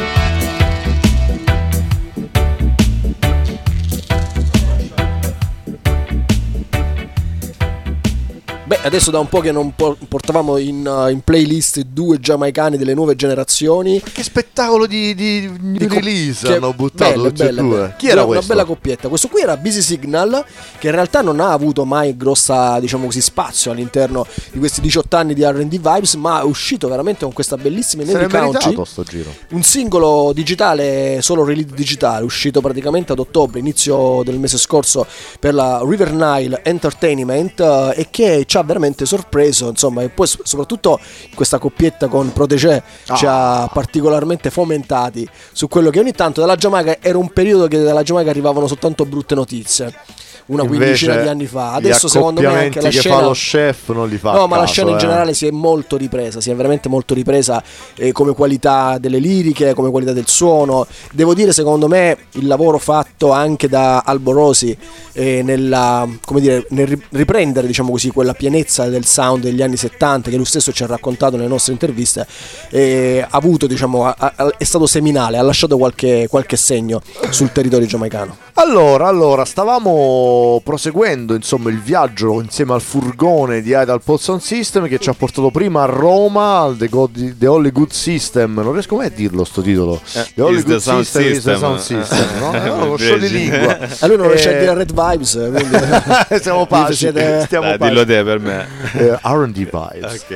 Beh, adesso da un po' che non portavamo in, uh, in playlist due giamaicani delle nuove generazioni. Che spettacolo di, di, di, di release che hanno buttato belle, tutti e belle, due. belle. Chi era una questo? Una bella coppietta. Questo qui era Busy Signal, che in realtà non ha avuto mai grossa, diciamo così, spazio all'interno di questi diciotto anni di R and D Vibes, ma è uscito veramente con questa bellissima Navy Country, sto giro. un singolo digitale, solo release digitale, uscito praticamente ad ottobre, inizio del mese scorso, per la River Nile Entertainment, uh, e che ci ha veramente sorpreso. Insomma, e poi soprattutto questa coppietta con Protégé ah. ci ha particolarmente fomentati su quello che ogni tanto dalla Giamaica era un periodo che dalla Giamaica arrivavano soltanto brutte notizie. Una quindicina di anni fa. Adesso secondo me anche la che scena fa lo chef non li fa. No, ma caso, la scena in eh. generale si è molto ripresa, si è veramente molto ripresa, eh, come qualità delle liriche, come qualità del suono. Devo dire, secondo me, il lavoro fatto anche da Alborosi eh, nella, come dire, nel riprendere, diciamo così, quella pienezza del sound degli anni settanta che lui stesso ci ha raccontato nelle nostre interviste, eh, ha avuto, diciamo, ha, ha, è stato seminale, ha lasciato qualche, qualche segno sul territorio giamaicano. Allora, allora, stavamo proseguendo insomma il viaggio insieme al furgone di Idle Pop Sound System, che ci ha portato prima a Roma al The, God, The Only Good System. Non riesco mai a dirlo sto titolo. eh, The Only Good System, System is the Sound System, no? No, lo show di lingua. A lui non riesce eh... a dire Red Vibes, quindi siamo paci, siete... stiamo Dai, paci. dillo te per me. eh, R and D Vibes.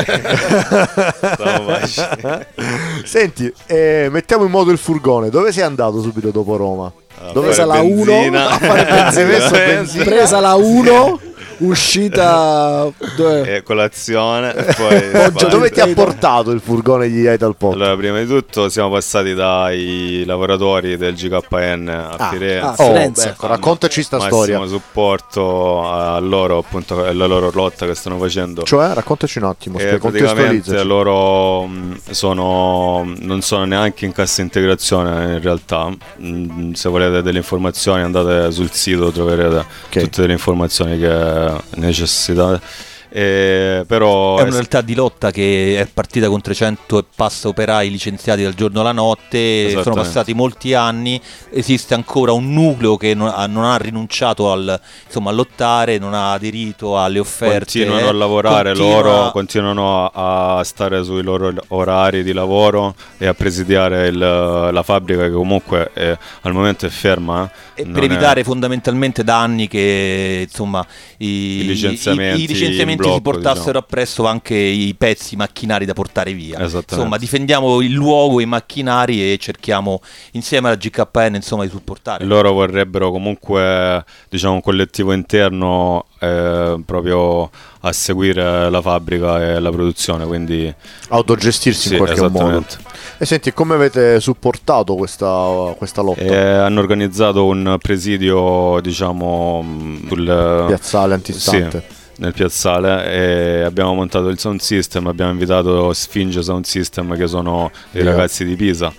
Okay. Senti, eh, mettiamo in moto il furgone. Dove sei andato subito dopo Roma? Dove presa la uno a fare benzina, benzina. Presa la uno, uscita dove? E colazione e poi Oggi, dove ti ha portato il furgone di Idle Pop? Allora, prima di tutto siamo passati dai lavoratori del G K N a ah, Firenze. Ah, Firenze. Oh, ecco, raccontaci sta massimo storia. Massimo supporto a loro, appunto, alla loro lotta che stanno facendo. Cioè, raccontaci un attimo, e praticamente loro mh, sono non sono neanche in cassa integrazione in realtà. Mh, se volete delle informazioni andate sul sito, troverete okay. tutte le informazioni che necessitate. Eh, però è una realtà di lotta che è partita con trecento e passa operai licenziati dal giorno alla notte, sono passati molti anni, esiste ancora un nucleo che non ha, non ha rinunciato al, insomma, a lottare, non ha aderito alle offerte. Continuano eh, a lavorare continua... loro, continuano a, a stare sui loro orari di lavoro e a presidiare il, la fabbrica che comunque è, al momento è ferma. Eh, per evitare è... fondamentalmente da anni che insomma i, I licenziamenti, i, i licenziamenti blocco, si portassero diciamo. appresso anche i pezzi macchinari da portare via. Insomma, difendiamo il luogo, i macchinari e cerchiamo insieme alla G K N insomma di supportare. Loro vorrebbero comunque, diciamo, un collettivo interno eh, proprio a seguire la fabbrica e la produzione, quindi autogestirsi sì, in qualche modo. E senti, come avete supportato questa, questa lotta? Eh, hanno organizzato un presidio, diciamo, sul piazzale antistante. Sì, nel piazzale, e abbiamo montato il sound system, abbiamo invitato Sfinge Sound System, che sono dei yeah. ragazzi di Pisa,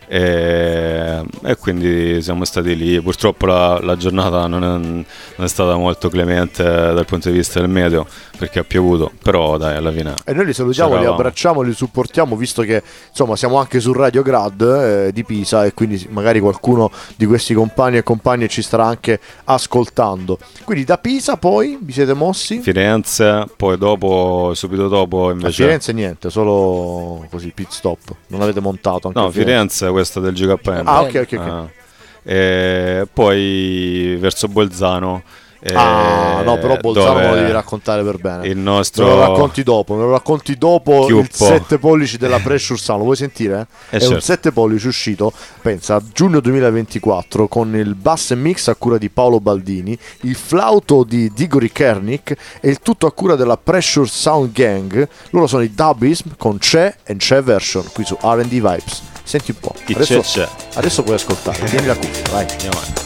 e, e quindi siamo stati lì. Purtroppo la, la giornata non è, non è stata molto clemente dal punto di vista del meteo, perché ha piovuto, però dai, alla fine e noi li salutiamo, li abbracciamo, li supportiamo, visto che insomma siamo anche su Radio Grad eh, di Pisa, e quindi magari qualcuno di questi compagni e compagne ci starà anche ascoltando. Quindi da Pisa poi vi siete mossi? Firenze, poi dopo, subito dopo invece... A Firenze niente, solo così pit stop, non avete montato anche no, a Firenze? Firenze, questa del G K N. Ah, ok, ok, ok. Ah. E poi verso Bolzano. Ah, no, però Bolzano me lo devi raccontare per bene. Il nostro... Me lo racconti dopo, me lo racconti dopo. Chiuppo. Il sette pollici della Pressure Sound, lo vuoi sentire? Eh È certo. un sette pollici uscito, pensa, a giugno duemilaventiquattro, con il bass e mix a cura di Paolo Baldini, il flauto di Digory Kernick e il tutto a cura della Pressure Sound Gang. Loro sono i Dubism con C'è e C'è Version, qui su R and D Vibes. Senti un po'. Adesso, c'è, c'è. adesso puoi ascoltare, tieni la cuffia, vai. Andiamo avanti.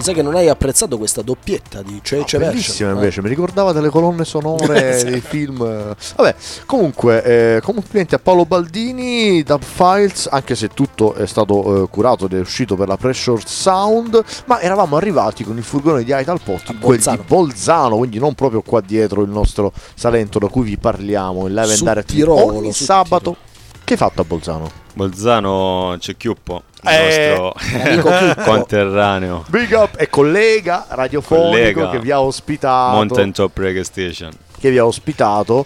sai che non hai apprezzato questa doppietta di Cece no, Version? Bellissima invece, eh. mi ricordava delle colonne sonore dei film. Vabbè, comunque eh, complimenti a Paolo Baldini, Dub Files, anche se tutto è stato eh, curato ed è uscito per la Pressure Sound, ma eravamo arrivati con il furgone di Ital Pot, quel di Bolzano, quindi non proprio qua dietro il nostro Salento da cui vi parliamo in live and direct ogni sabato. Che hai fatto a Bolzano? Bolzano c'è Chiuppo, il eh, nostro conterraneo, big up e collega radiofonico collega. che vi ha ospitato, Mountain Top Reggae Station, che vi ha ospitato.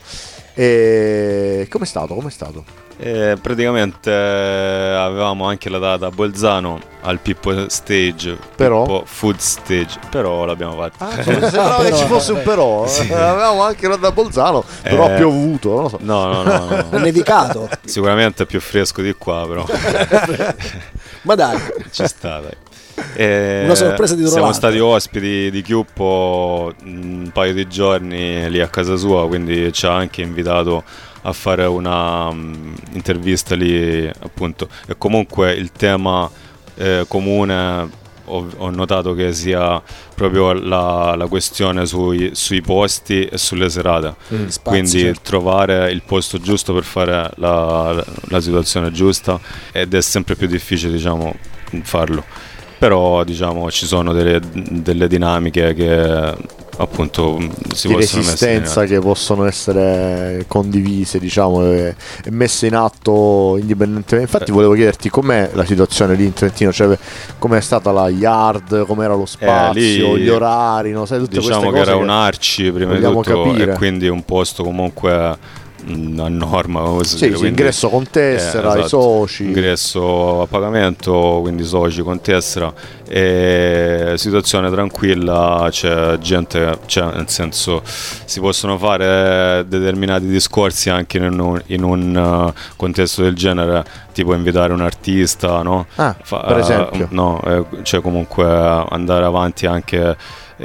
E com'è stato? Com'è stato? Eh, praticamente eh, avevamo anche la data a Bolzano al Pippo Stage, però? Pippo Food Stage, però l'abbiamo fatta. Ah, sembrava che ci fosse un però, sì. Avevamo anche la data a Bolzano, però eh, ha piovuto, non lo so. No, no, no, no. È nevicato. Sicuramente è più fresco di qua, però. Ma dai, ci sta, dai. Eh, una sorpresa di siamo stati ospiti di Chiuppo un paio di giorni lì a casa sua, quindi ci ha anche invitato a fare una um, intervista lì, appunto. E comunque il tema eh, comune ho, ho notato che sia proprio la, la questione sui, sui posti e sulle serate, mm, spazio, quindi certo. trovare il posto giusto per fare la, la situazione giusta, ed è sempre più difficile, diciamo, farlo. Però diciamo ci sono delle, delle dinamiche che appunto si di possono resistenza che possono essere condivise, diciamo, e, e messe in atto indipendentemente. Infatti eh. volevo chiederti com'è la situazione lì in Trentino, cioè com'è stata la yard, com'era lo spazio, eh, lì, gli orari, no? Sai, tutte diciamo queste che era che un Arci prima di tutto capire. E quindi un posto comunque a norma, sì, dire, sì, ingresso con tessera, eh, esatto, i soci, ingresso a pagamento, quindi soci con tessera, e situazione tranquilla, c'è gente, c'è, nel senso si possono fare determinati discorsi anche in un, in un uh, contesto del genere, tipo invitare un artista, no? Ah, Fa, per esempio, uh, no, eh, cioè comunque andare avanti anche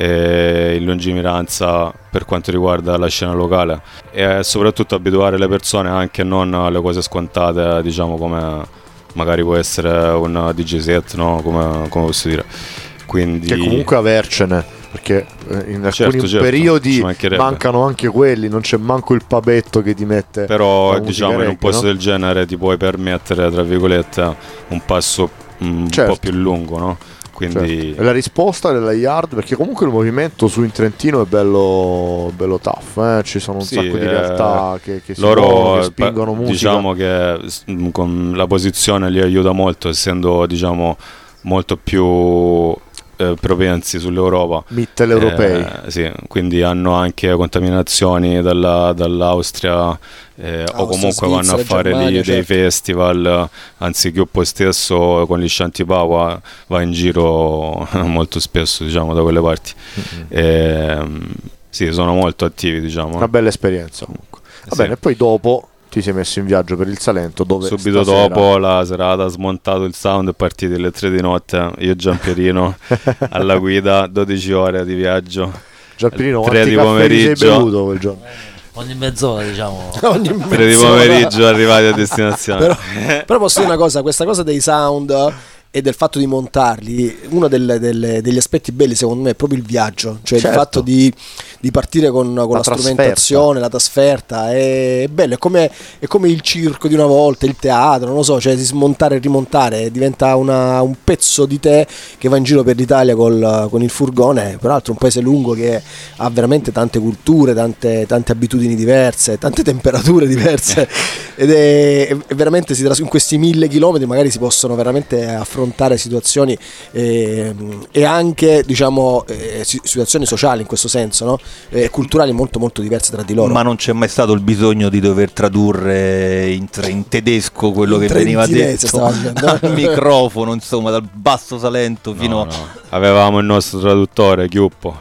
eh, in lungimiranza per quanto riguarda la scena locale, e soprattutto abituare le persone anche non alle cose scontate, diciamo, come magari può essere un D J set, no? Come, come posso dire, quindi che comunque avercene, perché in alcuni certo, certo, periodi mancano anche quelli, non c'è manco il pabetto che ti mette, però diciamo reggae, in un posto, no? del genere ti puoi permettere, tra virgolette, un passo un certo. po' più lungo, no? Quindi certo. La risposta della Yard, perché comunque il movimento su in Trentino è bello, bello tough, eh? Ci sono un sì, sacco di realtà eh, che, che, si loro muovono, che spingono pa- musica. Diciamo che con la posizione li aiuta molto, essendo, diciamo, molto più eh, propensi sull'Europa, mitteleuropei, eh, sì, quindi hanno anche contaminazioni dalla, dall'Austria, eh, o comunque vanno a fare Germania, lì certo. dei festival, anzi Chiuppo stesso con gli Shantipawa va in giro molto spesso, diciamo, da quelle parti. Mm-hmm. E, sì, sono molto attivi, diciamo. Una bella esperienza comunque. Va sì. bene, e poi dopo ti sei messo in viaggio per il Salento, dove subito stasera... dopo la serata ha smontato il sound e partiti alle tre di notte, io e Giampierino alla guida, dodici ore di viaggio. Giampierino, tre di pomeriggio sei bevuto quel giorno? Ogni mezz'ora, diciamo. Ogni mezz'ora. tre di pomeriggio arrivati a destinazione. Però, però posso dire una cosa, questa cosa dei sound e del fatto di montarli, uno delle, delle, degli aspetti belli secondo me è proprio il viaggio, cioè certo. il fatto di, di partire con, con la, la strumentazione, la trasferta, è, è bello, è come, è come il circo di una volta, il teatro, non lo so, cioè di smontare e rimontare, diventa una, un pezzo di te che va in giro per l'Italia col, con il furgone, peraltro un paese lungo che ha veramente tante culture, tante, tante abitudini diverse, tante temperature diverse ed è, è veramente si tras- in questi mille chilometri magari si possono veramente affrontare situazioni eh, e anche, diciamo, eh, situazioni sociali in questo senso, no? eh, culturali molto molto diverse tra di loro. Ma non c'è mai stato il bisogno di dover tradurre in, tre, in tedesco quello in che veniva detto dal microfono, insomma, dal basso Salento no, fino no. Avevamo il nostro traduttore Chiuppo.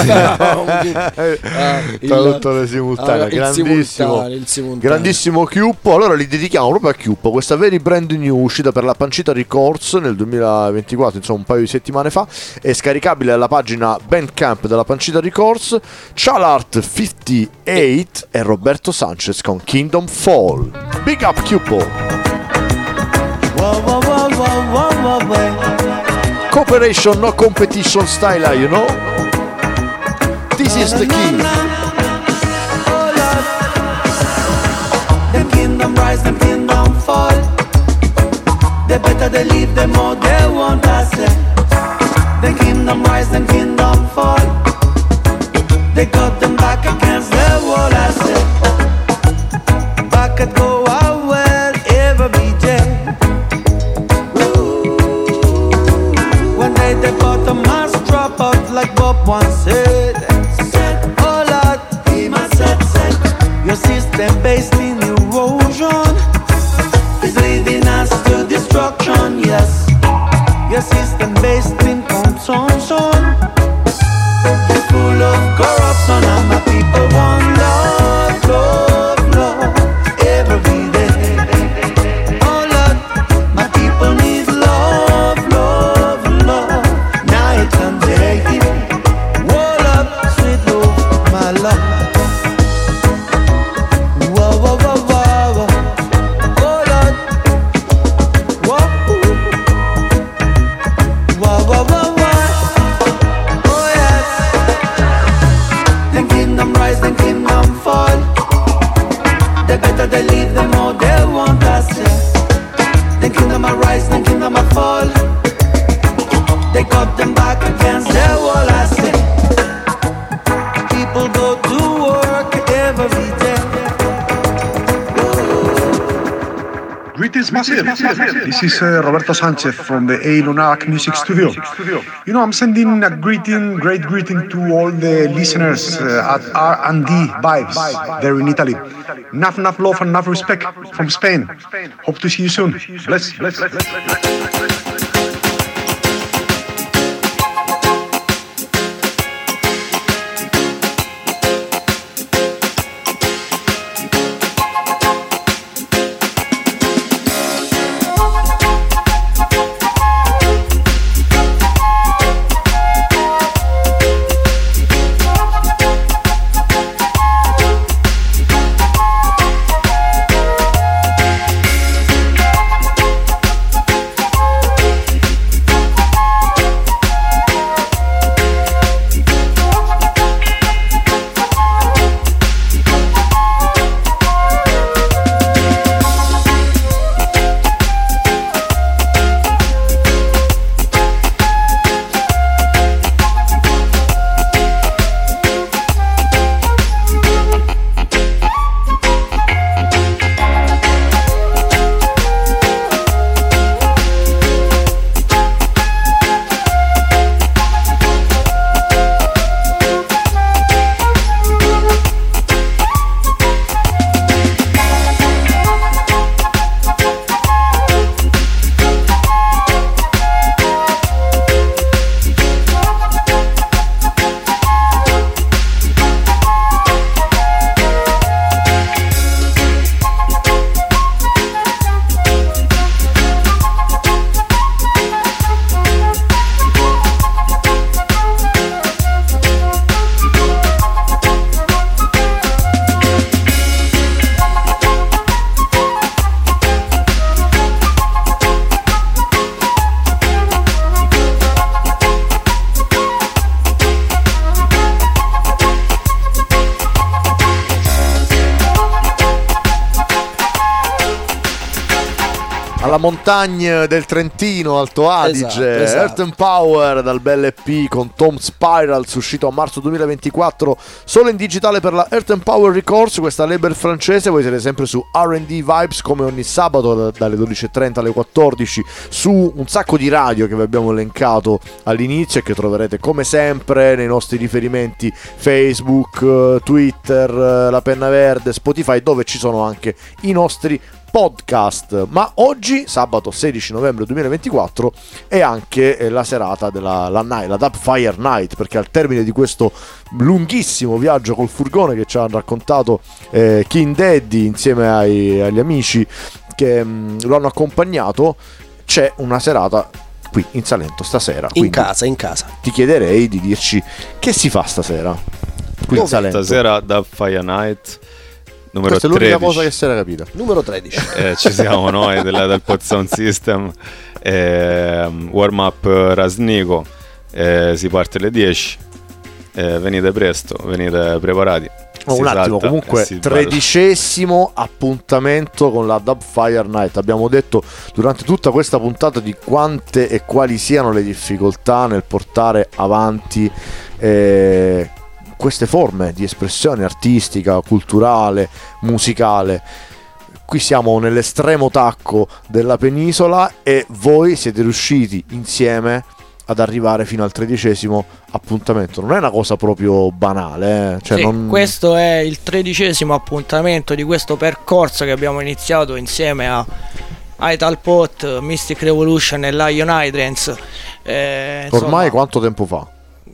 ah, il traduttore simultaneo, ah, grandissimo, simultaneo, il simultaneo. grandissimo Chiuppo. Allora li dedichiamo proprio a Chiuppo, questa very brand new uscita per la Pancita Records nel duemilaventiquattro, insomma un paio di settimane fa, è scaricabile alla pagina Bandcamp della Pancita Records. Chalart cinquantotto e Roberto Sanchez con Kingdom Fall. Big up Chiuppo. cooperation, no competition style, you know? This is the key. Them kingdom rise, them kingdom fall. They better they leave them all, they won't accept. The kingdom rise, the kingdom fall. They got them back against the wall, I said. Back at go out well, every day. Ooh. One day they got the mass drop out like Bob once said. Said, oh Lord, he must said, said. Your system based in erosion is leading us to destruction, yes. Your system based in consumption is full of corruption, and my people want love, love, love every day. Oh Lord, my people need love, love, love night and day. Wall up, sweet love, my love. Whoa, whoa, whoa, whoa, whoa. Oh Lord, whoa. Whoa, whoa, whoa, whoa. Oh yes. The kingdom rise, the kingdom fall. They better they leave them all, they won't accept. The kingdom arise, the kingdom a fall. They got them back against their wall, I say. People go to work every day. Greetings, Massive. This is uh, Roberto Sanchez from the A. Lunac Music Studio. You know, I'm sending a greeting, great greeting to all the listeners uh, at R and D Vibes there in Italy. Enough, enough love and enough respect from Spain. Hope to see you soon. Bless, bless, bless, bless. alla Montagne del Trentino, Alto Adige, esatto, esatto. Earth and Power dal bel E P con Tom Spirals, uscito a marzo duemilaventiquattro solo in digitale per la Earth and Power Records, questa label francese. Voi siete sempre su R and D Vibes come ogni sabato dalle dodici e trenta alle quattordici su un sacco di radio che vi abbiamo elencato all'inizio e che troverete come sempre nei nostri riferimenti Facebook, Twitter, La Penna Verde, Spotify, dove ci sono anche i nostri podcast. Ma oggi, sabato sedici novembre duemilaventiquattro, è anche la serata della la night, la Dubfire Night, perché al termine di questo lunghissimo viaggio col furgone che ci ha raccontato eh, King Daddy insieme ai, agli amici che mh, lo hanno accompagnato, c'è una serata qui in Salento stasera. In casa, in casa. Ti chiederei di dirci che si fa stasera qui in Salento. Stasera Dubfire Night numero Questa è tredici. l'unica cosa che si era capita. Numero tredici. Eh, ci siamo noi della, del Pod Sound System. eh, warm up Rasnico, eh, si parte alle dieci, eh, venite presto, venite preparati. Oh, un attimo, salta, comunque tredicesimo appuntamento con la Dubfire Night. Abbiamo detto durante tutta questa puntata di quante e quali siano le difficoltà nel portare avanti eh, queste forme di espressione artistica, culturale, musicale. Qui siamo nell'estremo tacco della penisola e voi siete riusciti insieme ad arrivare fino al tredicesimo appuntamento. Non è una cosa proprio banale, eh? Cioè sì, non... questo è il tredicesimo appuntamento di questo percorso che abbiamo iniziato insieme a Ital Pot, Mystic Revolution e Lion Hydrants. Eh, Ormai quanto tempo fa?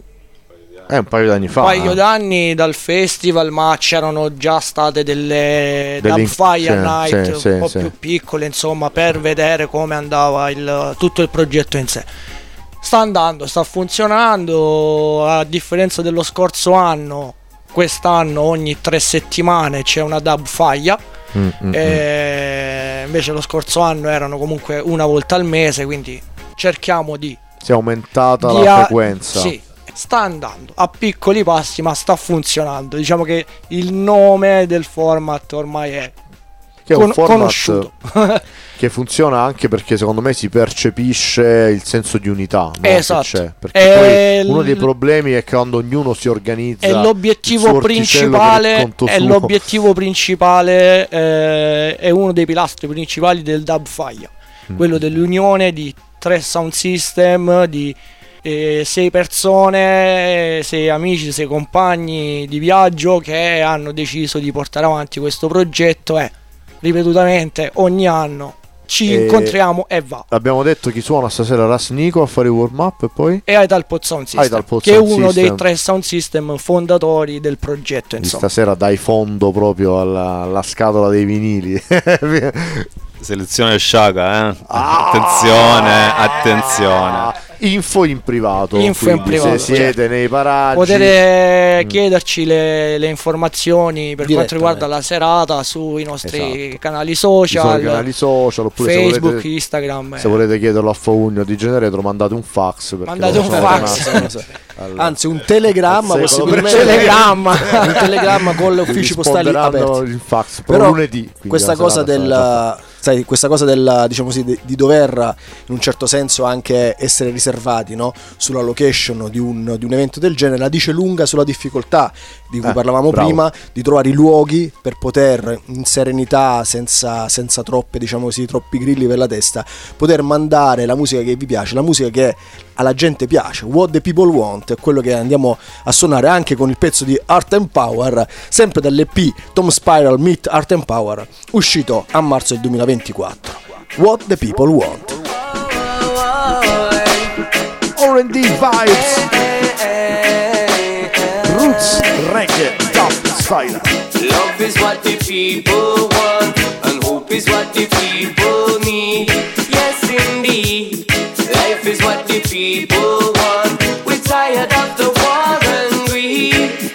È un paio d'anni fa. Un paio eh. d'anni dal festival, ma c'erano già state delle, delle Dubfire sì, Night sì, un sì, po' sì. più piccole, insomma, per vedere come andava il, tutto il progetto in sé. Sta andando, sta funzionando, a differenza dello scorso anno, quest'anno ogni tre settimane c'è una Dubfire, mm, mm, e invece lo scorso anno erano comunque una volta al mese, quindi cerchiamo di... Si è aumentata di la a- frequenza. Sì, sta andando a piccoli passi, ma sta funzionando. Diciamo che il nome del format ormai è che è un con- format conosciuto. che funziona anche perché secondo me si percepisce il senso di unità, no? Esatto. Che c'è. Perché E poi uno dei l- problemi è che quando ognuno si organizza E l'obiettivo il suo orticello per principale il conto è suo. l'obiettivo principale eh, è uno dei pilastri principali del Dubfire, Mm. quello dell'unione di tre sound system, di eh, sei persone, sei amici, sei compagni di viaggio che hanno deciso di portare avanti questo progetto e ripetutamente ogni anno ci E- incontriamo e va. Abbiamo detto chi suona stasera, Rasnico a fare i warm up e poi E Ital Pot Sound System, Ital Pot che è Sound uno System. dei tre sound system fondatori del progetto, di insomma. stasera dai fondo proprio alla, alla scatola dei vinili. Selezione Sciaga, eh? Ah! Attenzione, attenzione. Info in privato. Info in quindi privato, se siete certo. nei paraggi Potete Mm. chiederci le, le informazioni per quanto Direttamente. riguarda la serata sui nostri Esatto. canali Ci sono social, i canali social, oppure se Facebook, volete, Instagram. se volete chiederlo a Faugno di Generetro, mandate un fax, perché Mandate lo un so, fax. è una- Allora. Anzi, un telegramma, Al possibilmente secolo telegramma. un telegramma con le Vi uffici postali risponderanno aperti. il fax però, Però lunedì, quindi questa la cosa serata sarà del sai, questa cosa del diciamo così di, di dover in un certo senso anche essere riservati, no? Sulla location di un, di un evento del genere la dice lunga sulla difficoltà di cui Eh, parlavamo bravo. prima, di trovare i luoghi per poter in serenità, senza, senza troppe diciamo così troppi grilli per la testa, poter mandare la musica che vi piace, la musica che alla gente piace. What the People Want è quello che andiamo a suonare anche con il pezzo di Art and Power, sempre dall'E P Tom Spiral Meet Art and Power, uscito a marzo del duemilaventiquattro. What the People Want. R and D Vibes, Roots Reggae Top Style. Love is what the people want, and hope is what the people need. Yes, indeed. Life is what the people want. We're tired of the war and greed.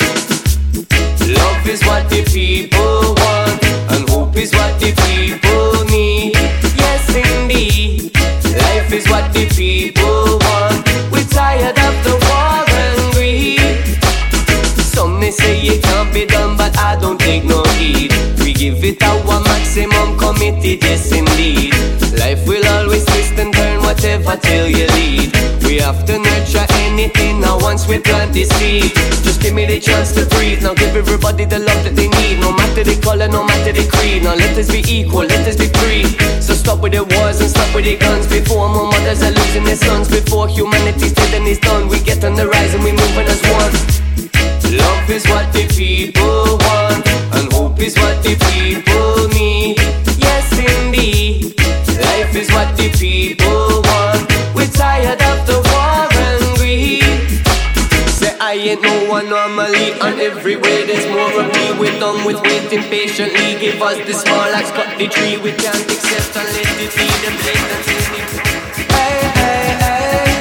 Love is what the people want, and hope is what the people need. Yes, indeed. Life is what the people want. We're tired of the war and greed. Some may say it can't be done, but I don't take no heed. We give it our maximum committed, yes indeed. Life will always twist and turn whatever till you lead. We have to nurture anything now once we plant the seed. Just give me the chance to breathe. Now give everybody the love that they need. No matter the color, no matter the creed. Now let us be equal, let us be free. So stop with the wars and stop with the guns. Before more mothers are losing their sons. Before humanity's dead and is done. We get on the rise and we moving as one. Love is what the people want, and hope is what the people need. Yes, indeed. Life is what the people want. We're tired of the war and greed. Say I ain't no one normally, and everywhere there's more of me. We're done with waiting patiently. Give us the small axe, cut the tree. We can't accept and let it be the blatant thing. Hey, hey, hey.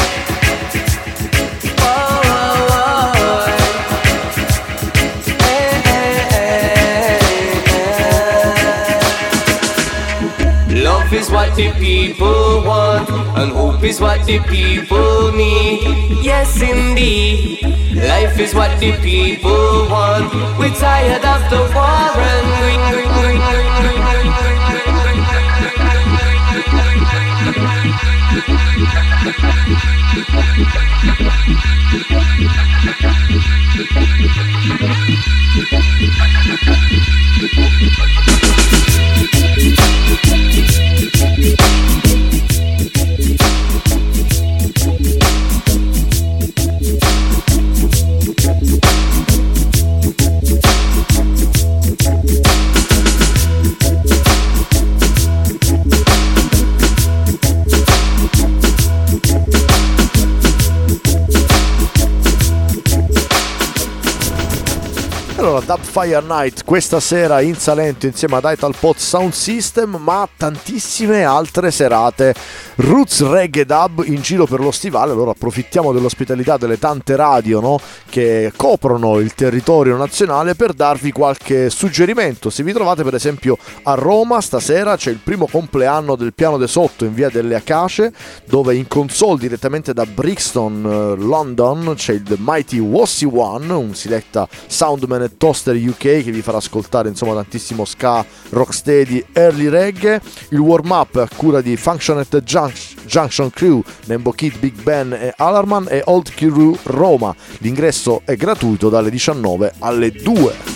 Oh, oh, oh. Love is what the people want, and hope is what the people need. Yes, indeed. Life is what the people want. We're tired of the war and we, we, we, we, Allora, Dubfire Night questa sera in Salento insieme ad Italpod Sound System, ma tantissime altre serate Roots Reggae Dub in giro per lo stivale. Allora approfittiamo dell'ospitalità delle tante radio, no, che coprono il territorio nazionale per darvi qualche suggerimento. Se vi trovate per esempio a Roma, stasera c'è il primo compleanno del Piano de Sotto in via delle Acacie, dove in console direttamente da Brixton, London, c'è il The Mighty Wossy One, un seletta soundman e toaster U K che vi farà ascoltare insomma tantissimo ska, rocksteady, early reggae. Il warm up a cura di Function at the Junction Crew, Nembo Kid, Big Ben e Alarman e Old Crew Roma. L'ingresso è gratuito dalle diciannove alle due.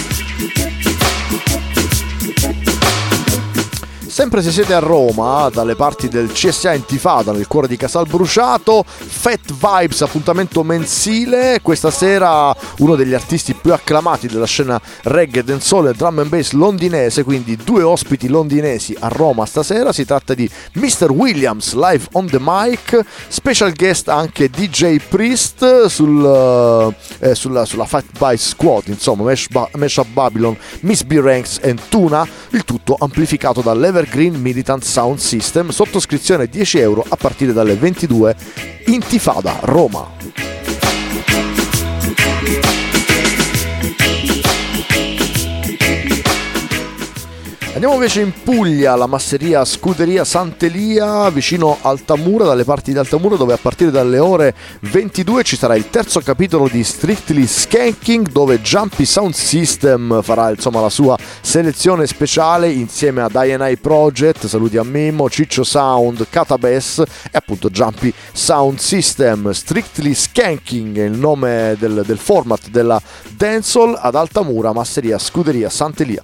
Sempre se siete a Roma, dalle parti del C S A Intifada, nel cuore di Casalbruciato, Fat Vibes, appuntamento mensile. Questa sera uno degli artisti più acclamati della scena reggae, dancehall e drum and bass londinese, quindi due ospiti londinesi a Roma stasera. Si tratta di mister Williams, live on the mic, special guest anche D J Priest sul, eh, sulla, sulla Fat Vibes Squad, insomma Mesh, ba- Mesh Up Babylon, Miss B Ranks e Tuna, il tutto amplificato dall'Ever Green Militant Sound System. Sottoscrizione dieci euro a partire dalle ventidue. Intifada, Roma. Andiamo invece in Puglia, alla masseria Scuderia Sant'Elia, vicino Altamura, dalle parti di Altamura, dove a partire dalle ore ventidue ci sarà il terzo capitolo di Strictly Skanking, dove Jumpy Sound System farà insomma la sua selezione speciale insieme ad I and I Project. Saluti a Mimmo, Ciccio Sound, Catabess e appunto Jumpy Sound System. Strictly Skanking è il nome del, del format della dancehall ad Altamura, masseria Scuderia Sant'Elia.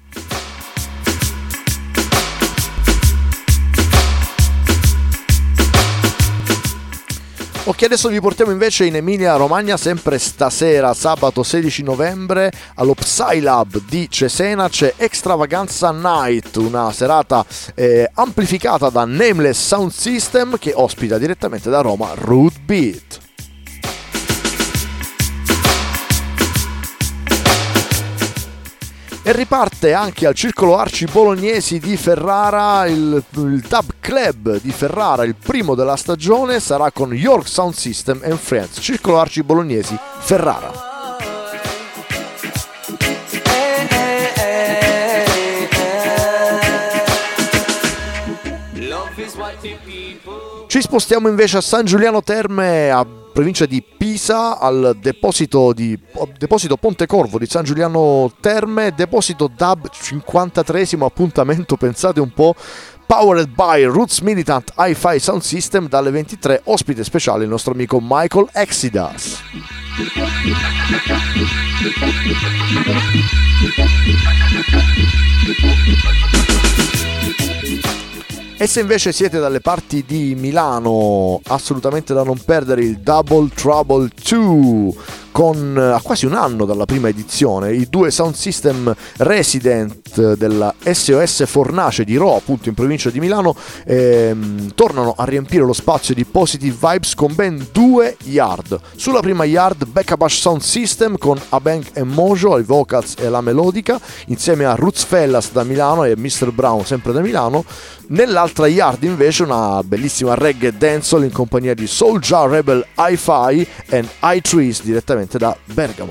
Ok, adesso vi portiamo invece in Emilia Romagna, sempre stasera, sabato sedici novembre, allo Psy Lab di Cesena c'è Extravaganza Night, una serata eh, amplificata da Nameless Sound System che ospita direttamente da Roma Root Beat. E riparte anche al Circolo Arci Bolognesi di Ferrara il, il Dub Club di Ferrara, il primo della stagione, sarà con York Sound System and Friends. Circolo Arci Bolognesi, Ferrara. Ci spostiamo invece a San Giuliano Terme, a provincia di Pisa, al deposito, di, deposito Pontecorvo di San Giuliano Terme, deposito Dub, cinquantatreesimo appuntamento, pensate un po', powered by Roots Militant Hi-Fi Sound System dalle ventitré, ospite speciale il nostro amico Michael Exodus. E se invece siete dalle parti di Milano, assolutamente da non perdere il Double Trouble due, con a quasi un anno dalla prima edizione, i due sound system resident della S O S Fornace di Ro, appunto in provincia di Milano, ehm, tornano a riempire lo spazio di Positive Vibes con ben due yard. Sulla prima yard Becca Bash Sound System con Abang e Mojo ai vocals e alla melodica, insieme a Roots Fellas da Milano e mister Brown sempre da Milano. Nell'altra yard invece una bellissima reggae dancehall in compagnia di Soulja Rebel Hi-Fi e I Trees direttamente da Bergamo.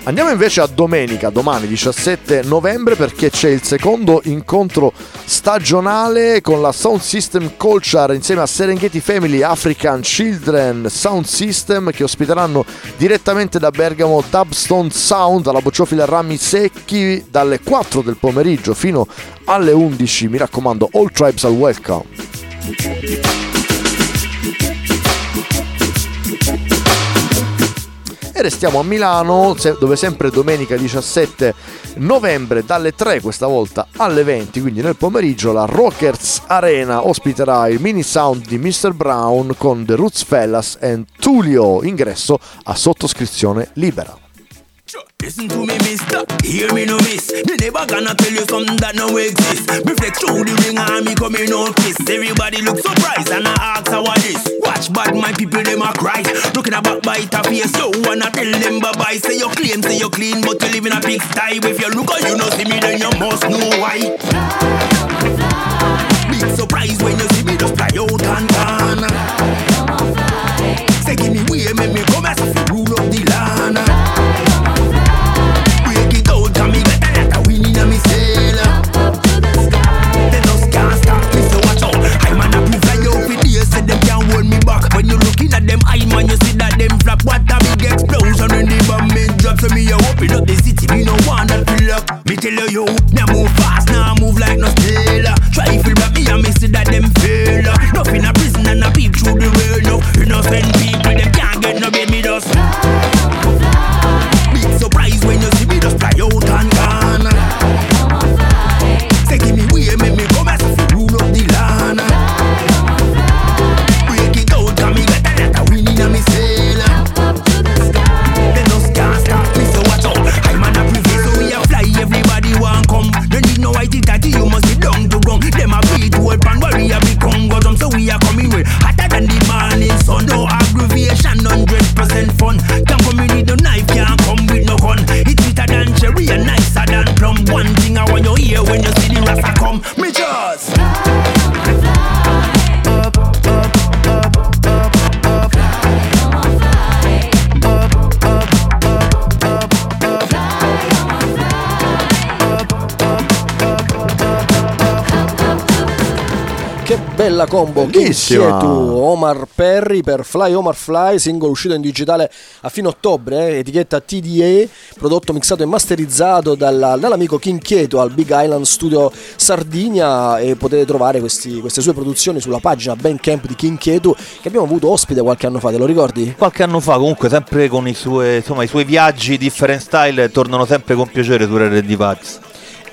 Andiamo invece a domenica, domani diciassette novembre, perché c'è il secondo incontro stagionale con la Sound System Culture insieme a Serengeti Family African Children Sound System, che ospiteranno direttamente da Bergamo Dubstone Sound alla bocciofila Rami Secchi dalle quattro del pomeriggio fino alle undici. Mi raccomando, all tribes are welcome. E restiamo a Milano, dove sempre domenica diciassette novembre dalle tre questa volta alle venti, quindi nel pomeriggio, la Rockers Arena ospiterà il mini sound di mister Brown con The Roots Fellas and Tullio, ingresso a sottoscrizione libera. Listen to me, mister, hear me no miss. Me never gonna tell you something that no exist. Me flex through the ring and me coming out kiss. Everybody look surprised and I ask how this. Watch bad my people them a cry. Looking a backbite a face, you wanna tell them bye bye. Say you claim, say you clean, but you live in a big style. If you look and you know see me, then you must know why. Big surprise when you see me just fly out and gone. Say give me way, make me come as if you rule up the land. Come me get a lot of winning and me sail. They just can't stop me, so watch out. I man a prove like you fit here, say them can't hold me back. When you looking at them eye man, you see that them flap. What a big explosion when the bomb drop. So me a open up the city, me no want that fill up. Me tell you, you, now move fast, now move like no stale. Try feel back me and me see that them fail. Nothing a prison and a peep through the world. No innocent people, them can't get no bed, me just big surprise when you see me just fly out and gone. Say give me way, make me come as if you rule up the land. Break it out, cause me get a lot of winning and me sail. They just can't stop me, so watch out. I'm on a prevail, so we a fly, everybody want come. They need no whitey tatty, you must be down to ground. Them a beat world pan, but we a big Congo drum. So we are coming with hotter than the morning sun. No aggravation, hundred percent fun. Can't come with no knife, can't come with no gun. It's sweeter than cherry and nicer than plum. One thing I want you hear when you see the rasta come. Me just up, up, up, up, up. Che bella combo, Kinkietu, Omar Perry per Fly Omar Fly, singolo uscito in digitale a fine ottobre, eh, etichetta T D A, prodotto, mixato e masterizzato dalla, dall'amico Kinkietu al Big Island Studio Sardinia, e potete trovare questi, queste sue produzioni sulla pagina Bandcamp di Kinkietu, che abbiamo avuto ospite qualche anno fa, te lo ricordi? Qualche anno fa, comunque sempre con i suoi, insomma, i suoi viaggi different style tornano sempre con piacere su R and D Vibes.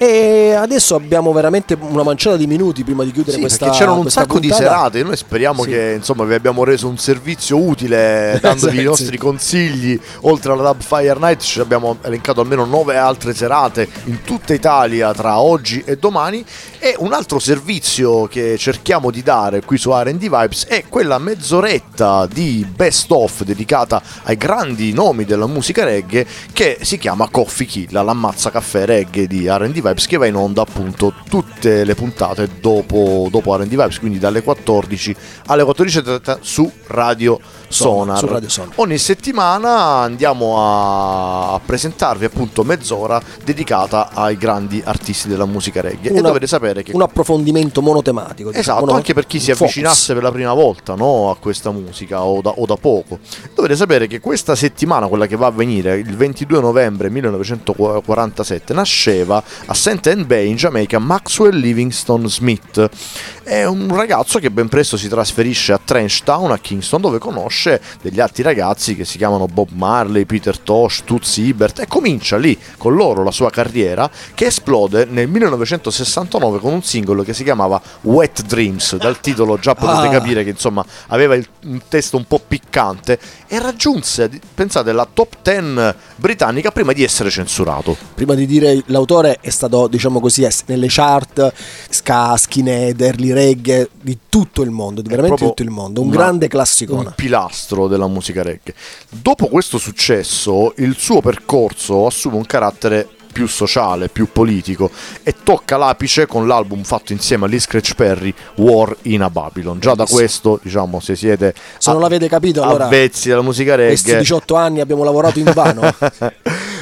E adesso abbiamo veramente una manciata di minuti prima di chiudere sì, questa perché c'erano un sacco puntata. di serate. Noi speriamo sì. che insomma vi abbiamo reso un servizio utile dandovi sì, i nostri sì. consigli. Oltre alla Dub Fire Night ci abbiamo elencato almeno nove altre serate in tutta Italia tra oggi e domani. E un altro servizio che cerchiamo di dare qui su R and D Vibes è quella mezz'oretta di best of dedicata ai grandi nomi della musica reggae, che si chiama Coffee Kill, l'ammazza caffè reggae di R and D Vibes, che va in onda appunto tutte le puntate dopo, dopo R and D Vibes, quindi dalle quattordici alle quattordici e trenta su Radio Sonar. Su Radio Sonar. Ogni settimana andiamo a, a presentarvi appunto mezz'ora dedicata ai grandi artisti della musica reggae. Una, e dovete sapere che un approfondimento monotematico, diciamo, esatto, mono... anche per chi si avvicinasse focus. per la prima volta, no, a questa musica o da, o da poco. Dovete sapere che questa settimana, quella che va a venire il ventidue novembre millenovecentoquarantasette, nasceva a Saint Anne Bay in Giamaica Maxwell Livingston Smith. È un ragazzo che ben presto si trasferisce a Trenchtown, a Kingston, dove conosce degli altri ragazzi che si chiamano Bob Marley, Peter Tosh, Toots Hibbert, e comincia lì con loro la sua carriera, che esplode nel millenovecentosessantanove con un singolo che si chiamava Wet Dreams. Dal titolo già potete ah. capire che insomma aveva il, un testo un po' piccante, e raggiunse, pensate, la top dieci britannica prima di essere censurato. Prima di dire l'autore è stato, diciamo così, nelle chart ska, skinhead, early reggae di tutto il mondo, di veramente tutto il mondo, un grande classicone, un pilastro della musica reggae. Dopo questo successo il suo percorso assume un carattere più sociale, più politico, e tocca l'apice con l'album fatto insieme a Lee Scratch Perry, War in a Babylon. Già da questo, diciamo, se siete se non l'avete capito, allora avvezzi della musica reggae, questi diciotto anni abbiamo lavorato in vano.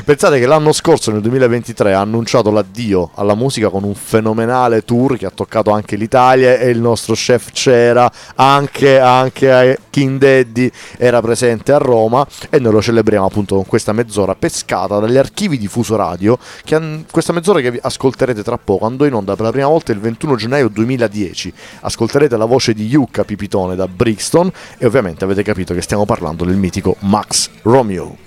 Pensate che l'anno scorso, nel duemilaventitré, ha annunciato l'addio alla musica con un fenomenale tour che ha toccato anche l'Italia, e il nostro chef c'era, anche, anche King Daddy era presente a Roma, e noi lo celebriamo appunto con questa mezz'ora pescata dagli archivi di Fuso Radio, che questa mezz'ora che ascolterete tra poco andò in onda per la prima volta il ventuno gennaio duemiladieci. Ascolterete la voce di Yucca Pipitone da Brixton, e ovviamente avete capito che stiamo parlando del mitico Max Romeo.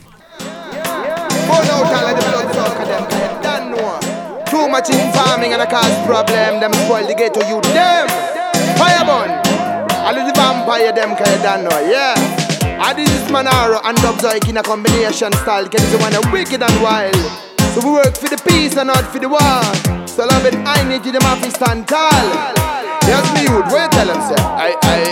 Too much in farming and I cause problem. Them spoil the ghetto youth. Them firebun. I do the vampire them kind of done know. Yeah. I did this Manaro and Dubzoic in a combination style. Get this one a wicked and wild. So we work for the peace and not for the war. So love it, I need you, them have to stand tall. Yes, me youth, where tell them say I, I,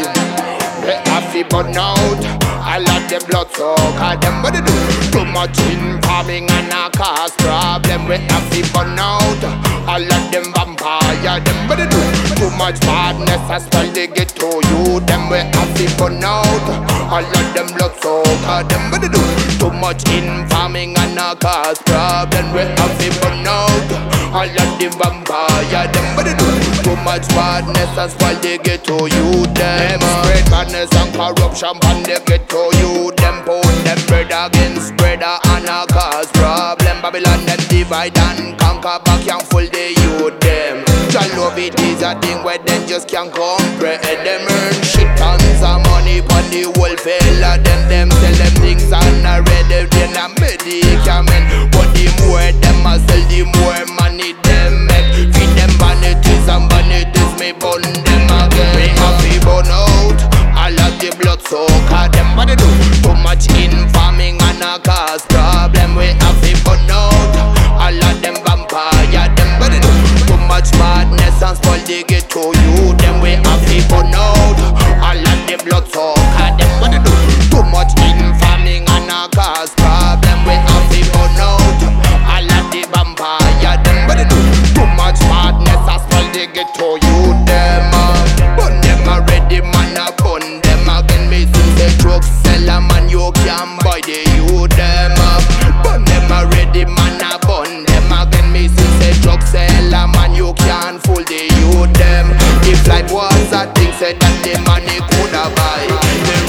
I. They have to burn out. I like them blood so cause them what they do. Too much in farming and I cause problem. We have to burn out. I like them vampire, them what they do. Too much badness as well they get to you. Them we have to burn out. I like them blood so cause them what they do. Too much in farming and I cause problem. We have to burn out. I like them vampire, them what they do. Too much badness as well they get to you. Them spread badness and corruption and they get to you. Them put them bread against brother and a cause problem. Babylon them divide and conquer back and full the youth them. Jah love it is a thing where them just can't comprehend. Them earn shit tons of money on the whole fella. Them them sell them things and a red then a medicament. But the more them a sell, the more money them make. Feed them vanities and vanities me burn them again. Me happy burn out. I love the blood so cause them what they do. Too much in farming and a cause problem. We have to burn out. I love them vampire, them what they do. Too much madness and spoil they get to you. Them we have to burn out. I love the blood so cause them what they do. Too much in farming and a cause problem. We have to burn out. I love the vampire, them what they do. Too much madness and spoil they get to you. Them uh, burn them already man a burn them again. Me see the drug seller man you can buy the you them up. Burn them already man a burn them again. Me see the drug seller man you can fool the you them. If life was a thing said that the money coulda buy.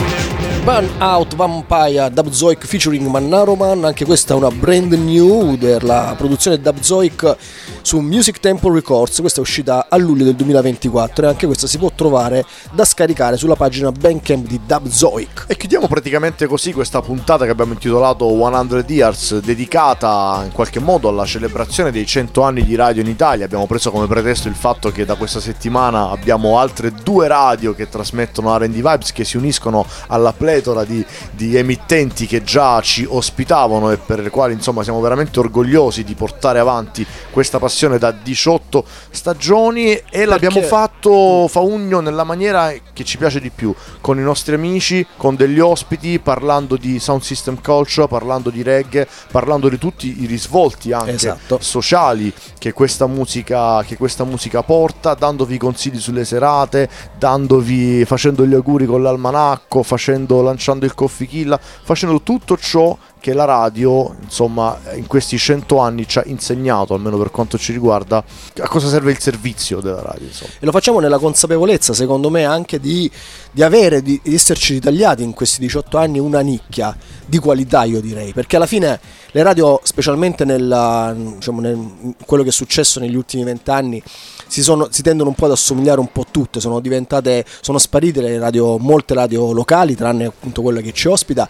Burn Out Vampire, Dubzoic featuring Mannaro Man. Anche questa è una brand new della produzione Dubzoic su Music Temple Records. Questa è uscita a luglio del duemilaventiquattro e anche questa si può trovare da scaricare sulla pagina Bandcamp di Dubzoic. E chiudiamo praticamente così questa puntata che abbiamo intitolato cento Years, dedicata in qualche modo alla celebrazione dei cento anni di radio in Italia. Abbiamo preso come pretesto il fatto che da questa settimana abbiamo altre due radio che trasmettono R and D Vibes, che si uniscono alla pletora Di, di emittenti che già ci ospitavano e per le quali insomma siamo veramente orgogliosi di portare avanti questa passione da diciotto stagioni. E perché l'abbiamo fatto Faugno nella maniera che ci piace di più, con i nostri amici, con degli ospiti, parlando di sound system culture, parlando di reggae, parlando di tutti i risvolti anche esatto. sociali che questa musica che questa musica porta, dandovi consigli sulle serate, dandovi facendo gli auguri con l'almanacco, facendo lanciando il Coffee Kill, facendo tutto ciò che la radio insomma in questi cento anni ci ha insegnato, almeno per quanto ci riguarda, a cosa serve il servizio della radio insomma. E lo facciamo nella consapevolezza secondo me anche di, di avere di, di esserci ritagliati in questi diciotto anni una nicchia di qualità, io direi, perché alla fine le radio, specialmente nella, diciamo, nel quello che è successo negli ultimi vent'anni, si, sono, si tendono un po' ad assomigliare un po' tutte, sono diventate, sono sparite le radio, molte radio locali, tranne appunto quella che ci ospita.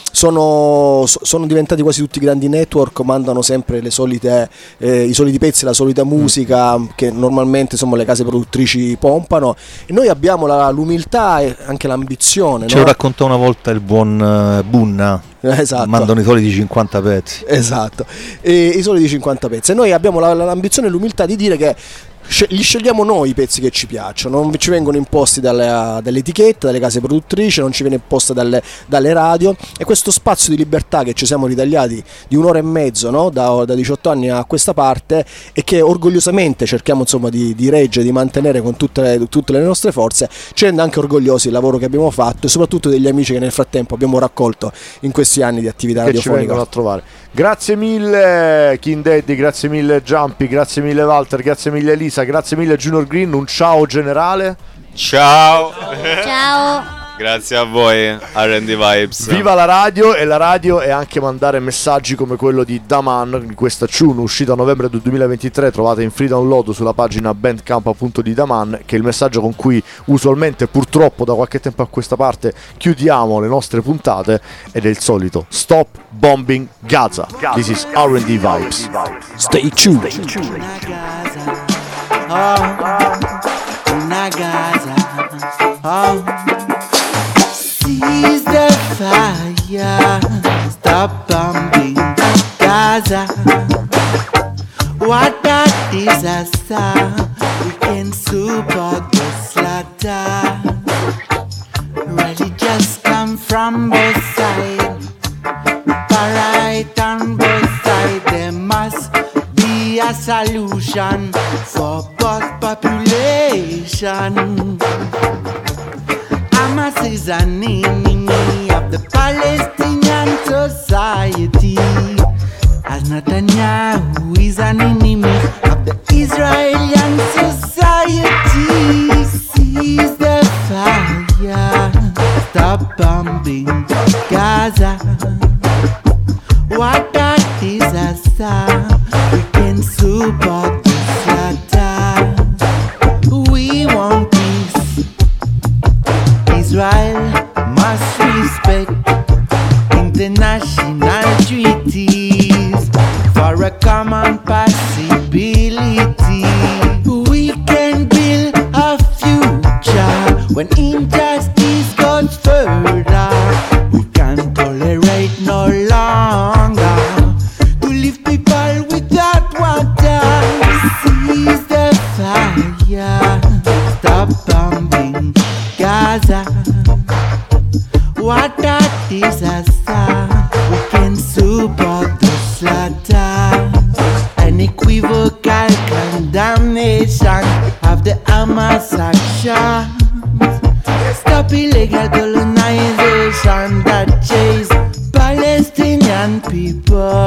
Sono, sono diventati quasi tutti grandi network, mandano sempre le solite, eh, i soliti pezzi, la solita musica che normalmente insomma le case produttrici pompano, e noi abbiamo la, l'umiltà e anche l'ambizione. Ce no? lo raccontò una volta il buon uh, Bunna, esatto. mandano i soliti cinquanta pezzi. Esatto, e, i soliti cinquanta pezzi. E noi abbiamo la, l'ambizione e l'umiltà di dire che Li scegliamo noi i pezzi che ci piacciono, non ci vengono imposti dalle, dalle etichette, dalle case produttrici, non ci viene imposta dalle, dalle radio, e questo spazio di libertà che ci siamo ritagliati di un'ora e mezzo, no? da, da diciotto anni a questa parte, e che orgogliosamente cerchiamo insomma di, di reggere, di mantenere con tutte le, tutte le nostre forze, ci rende anche orgogliosi del lavoro che abbiamo fatto e soprattutto degli amici che nel frattempo abbiamo raccolto in questi anni di attività che radiofonica. Ci vengono a trovare. Grazie mille King Daddy, grazie mille Jumpy, grazie mille Walter, grazie mille Elisa, grazie mille Junior Green, un ciao generale. Ciao. Ciao. Grazie a voi, R and D Vibes. Viva la radio, e la radio è anche mandare messaggi come quello di Daman, di questa tune uscita a novembre del duemilaventitré, trovate in free download sulla pagina bandcamp appunto di Daman, che è il messaggio con cui usualmente, purtroppo da qualche tempo a questa parte, chiudiamo le nostre puntate, ed è il solito Stop Bombing Gaza. This is R and D Vibes. Stay tuned. Seize the fire, stop bombing Gaza. What a disaster, we can support the slaughter. Really just come from both sides, right on both sides. There must be a solution for both population. Hamas is an enemy of the Palestinian society, as Netanyahu is an enemy of the Israeli society. Seize the fire, stop bombing Gaza. What a disaster, we can support the slaughter. We want peace, Israel must respect international treaties for a common possibility. We can build a future when injustice goes further. We can't tolerate no longer to leave people without water. Seize the fire, stop bombing Gaza. What a disaster, we can support the slaughter. Unequivocal condemnation of the Hamas actions. Stop illegal colonization that chase Palestinian people.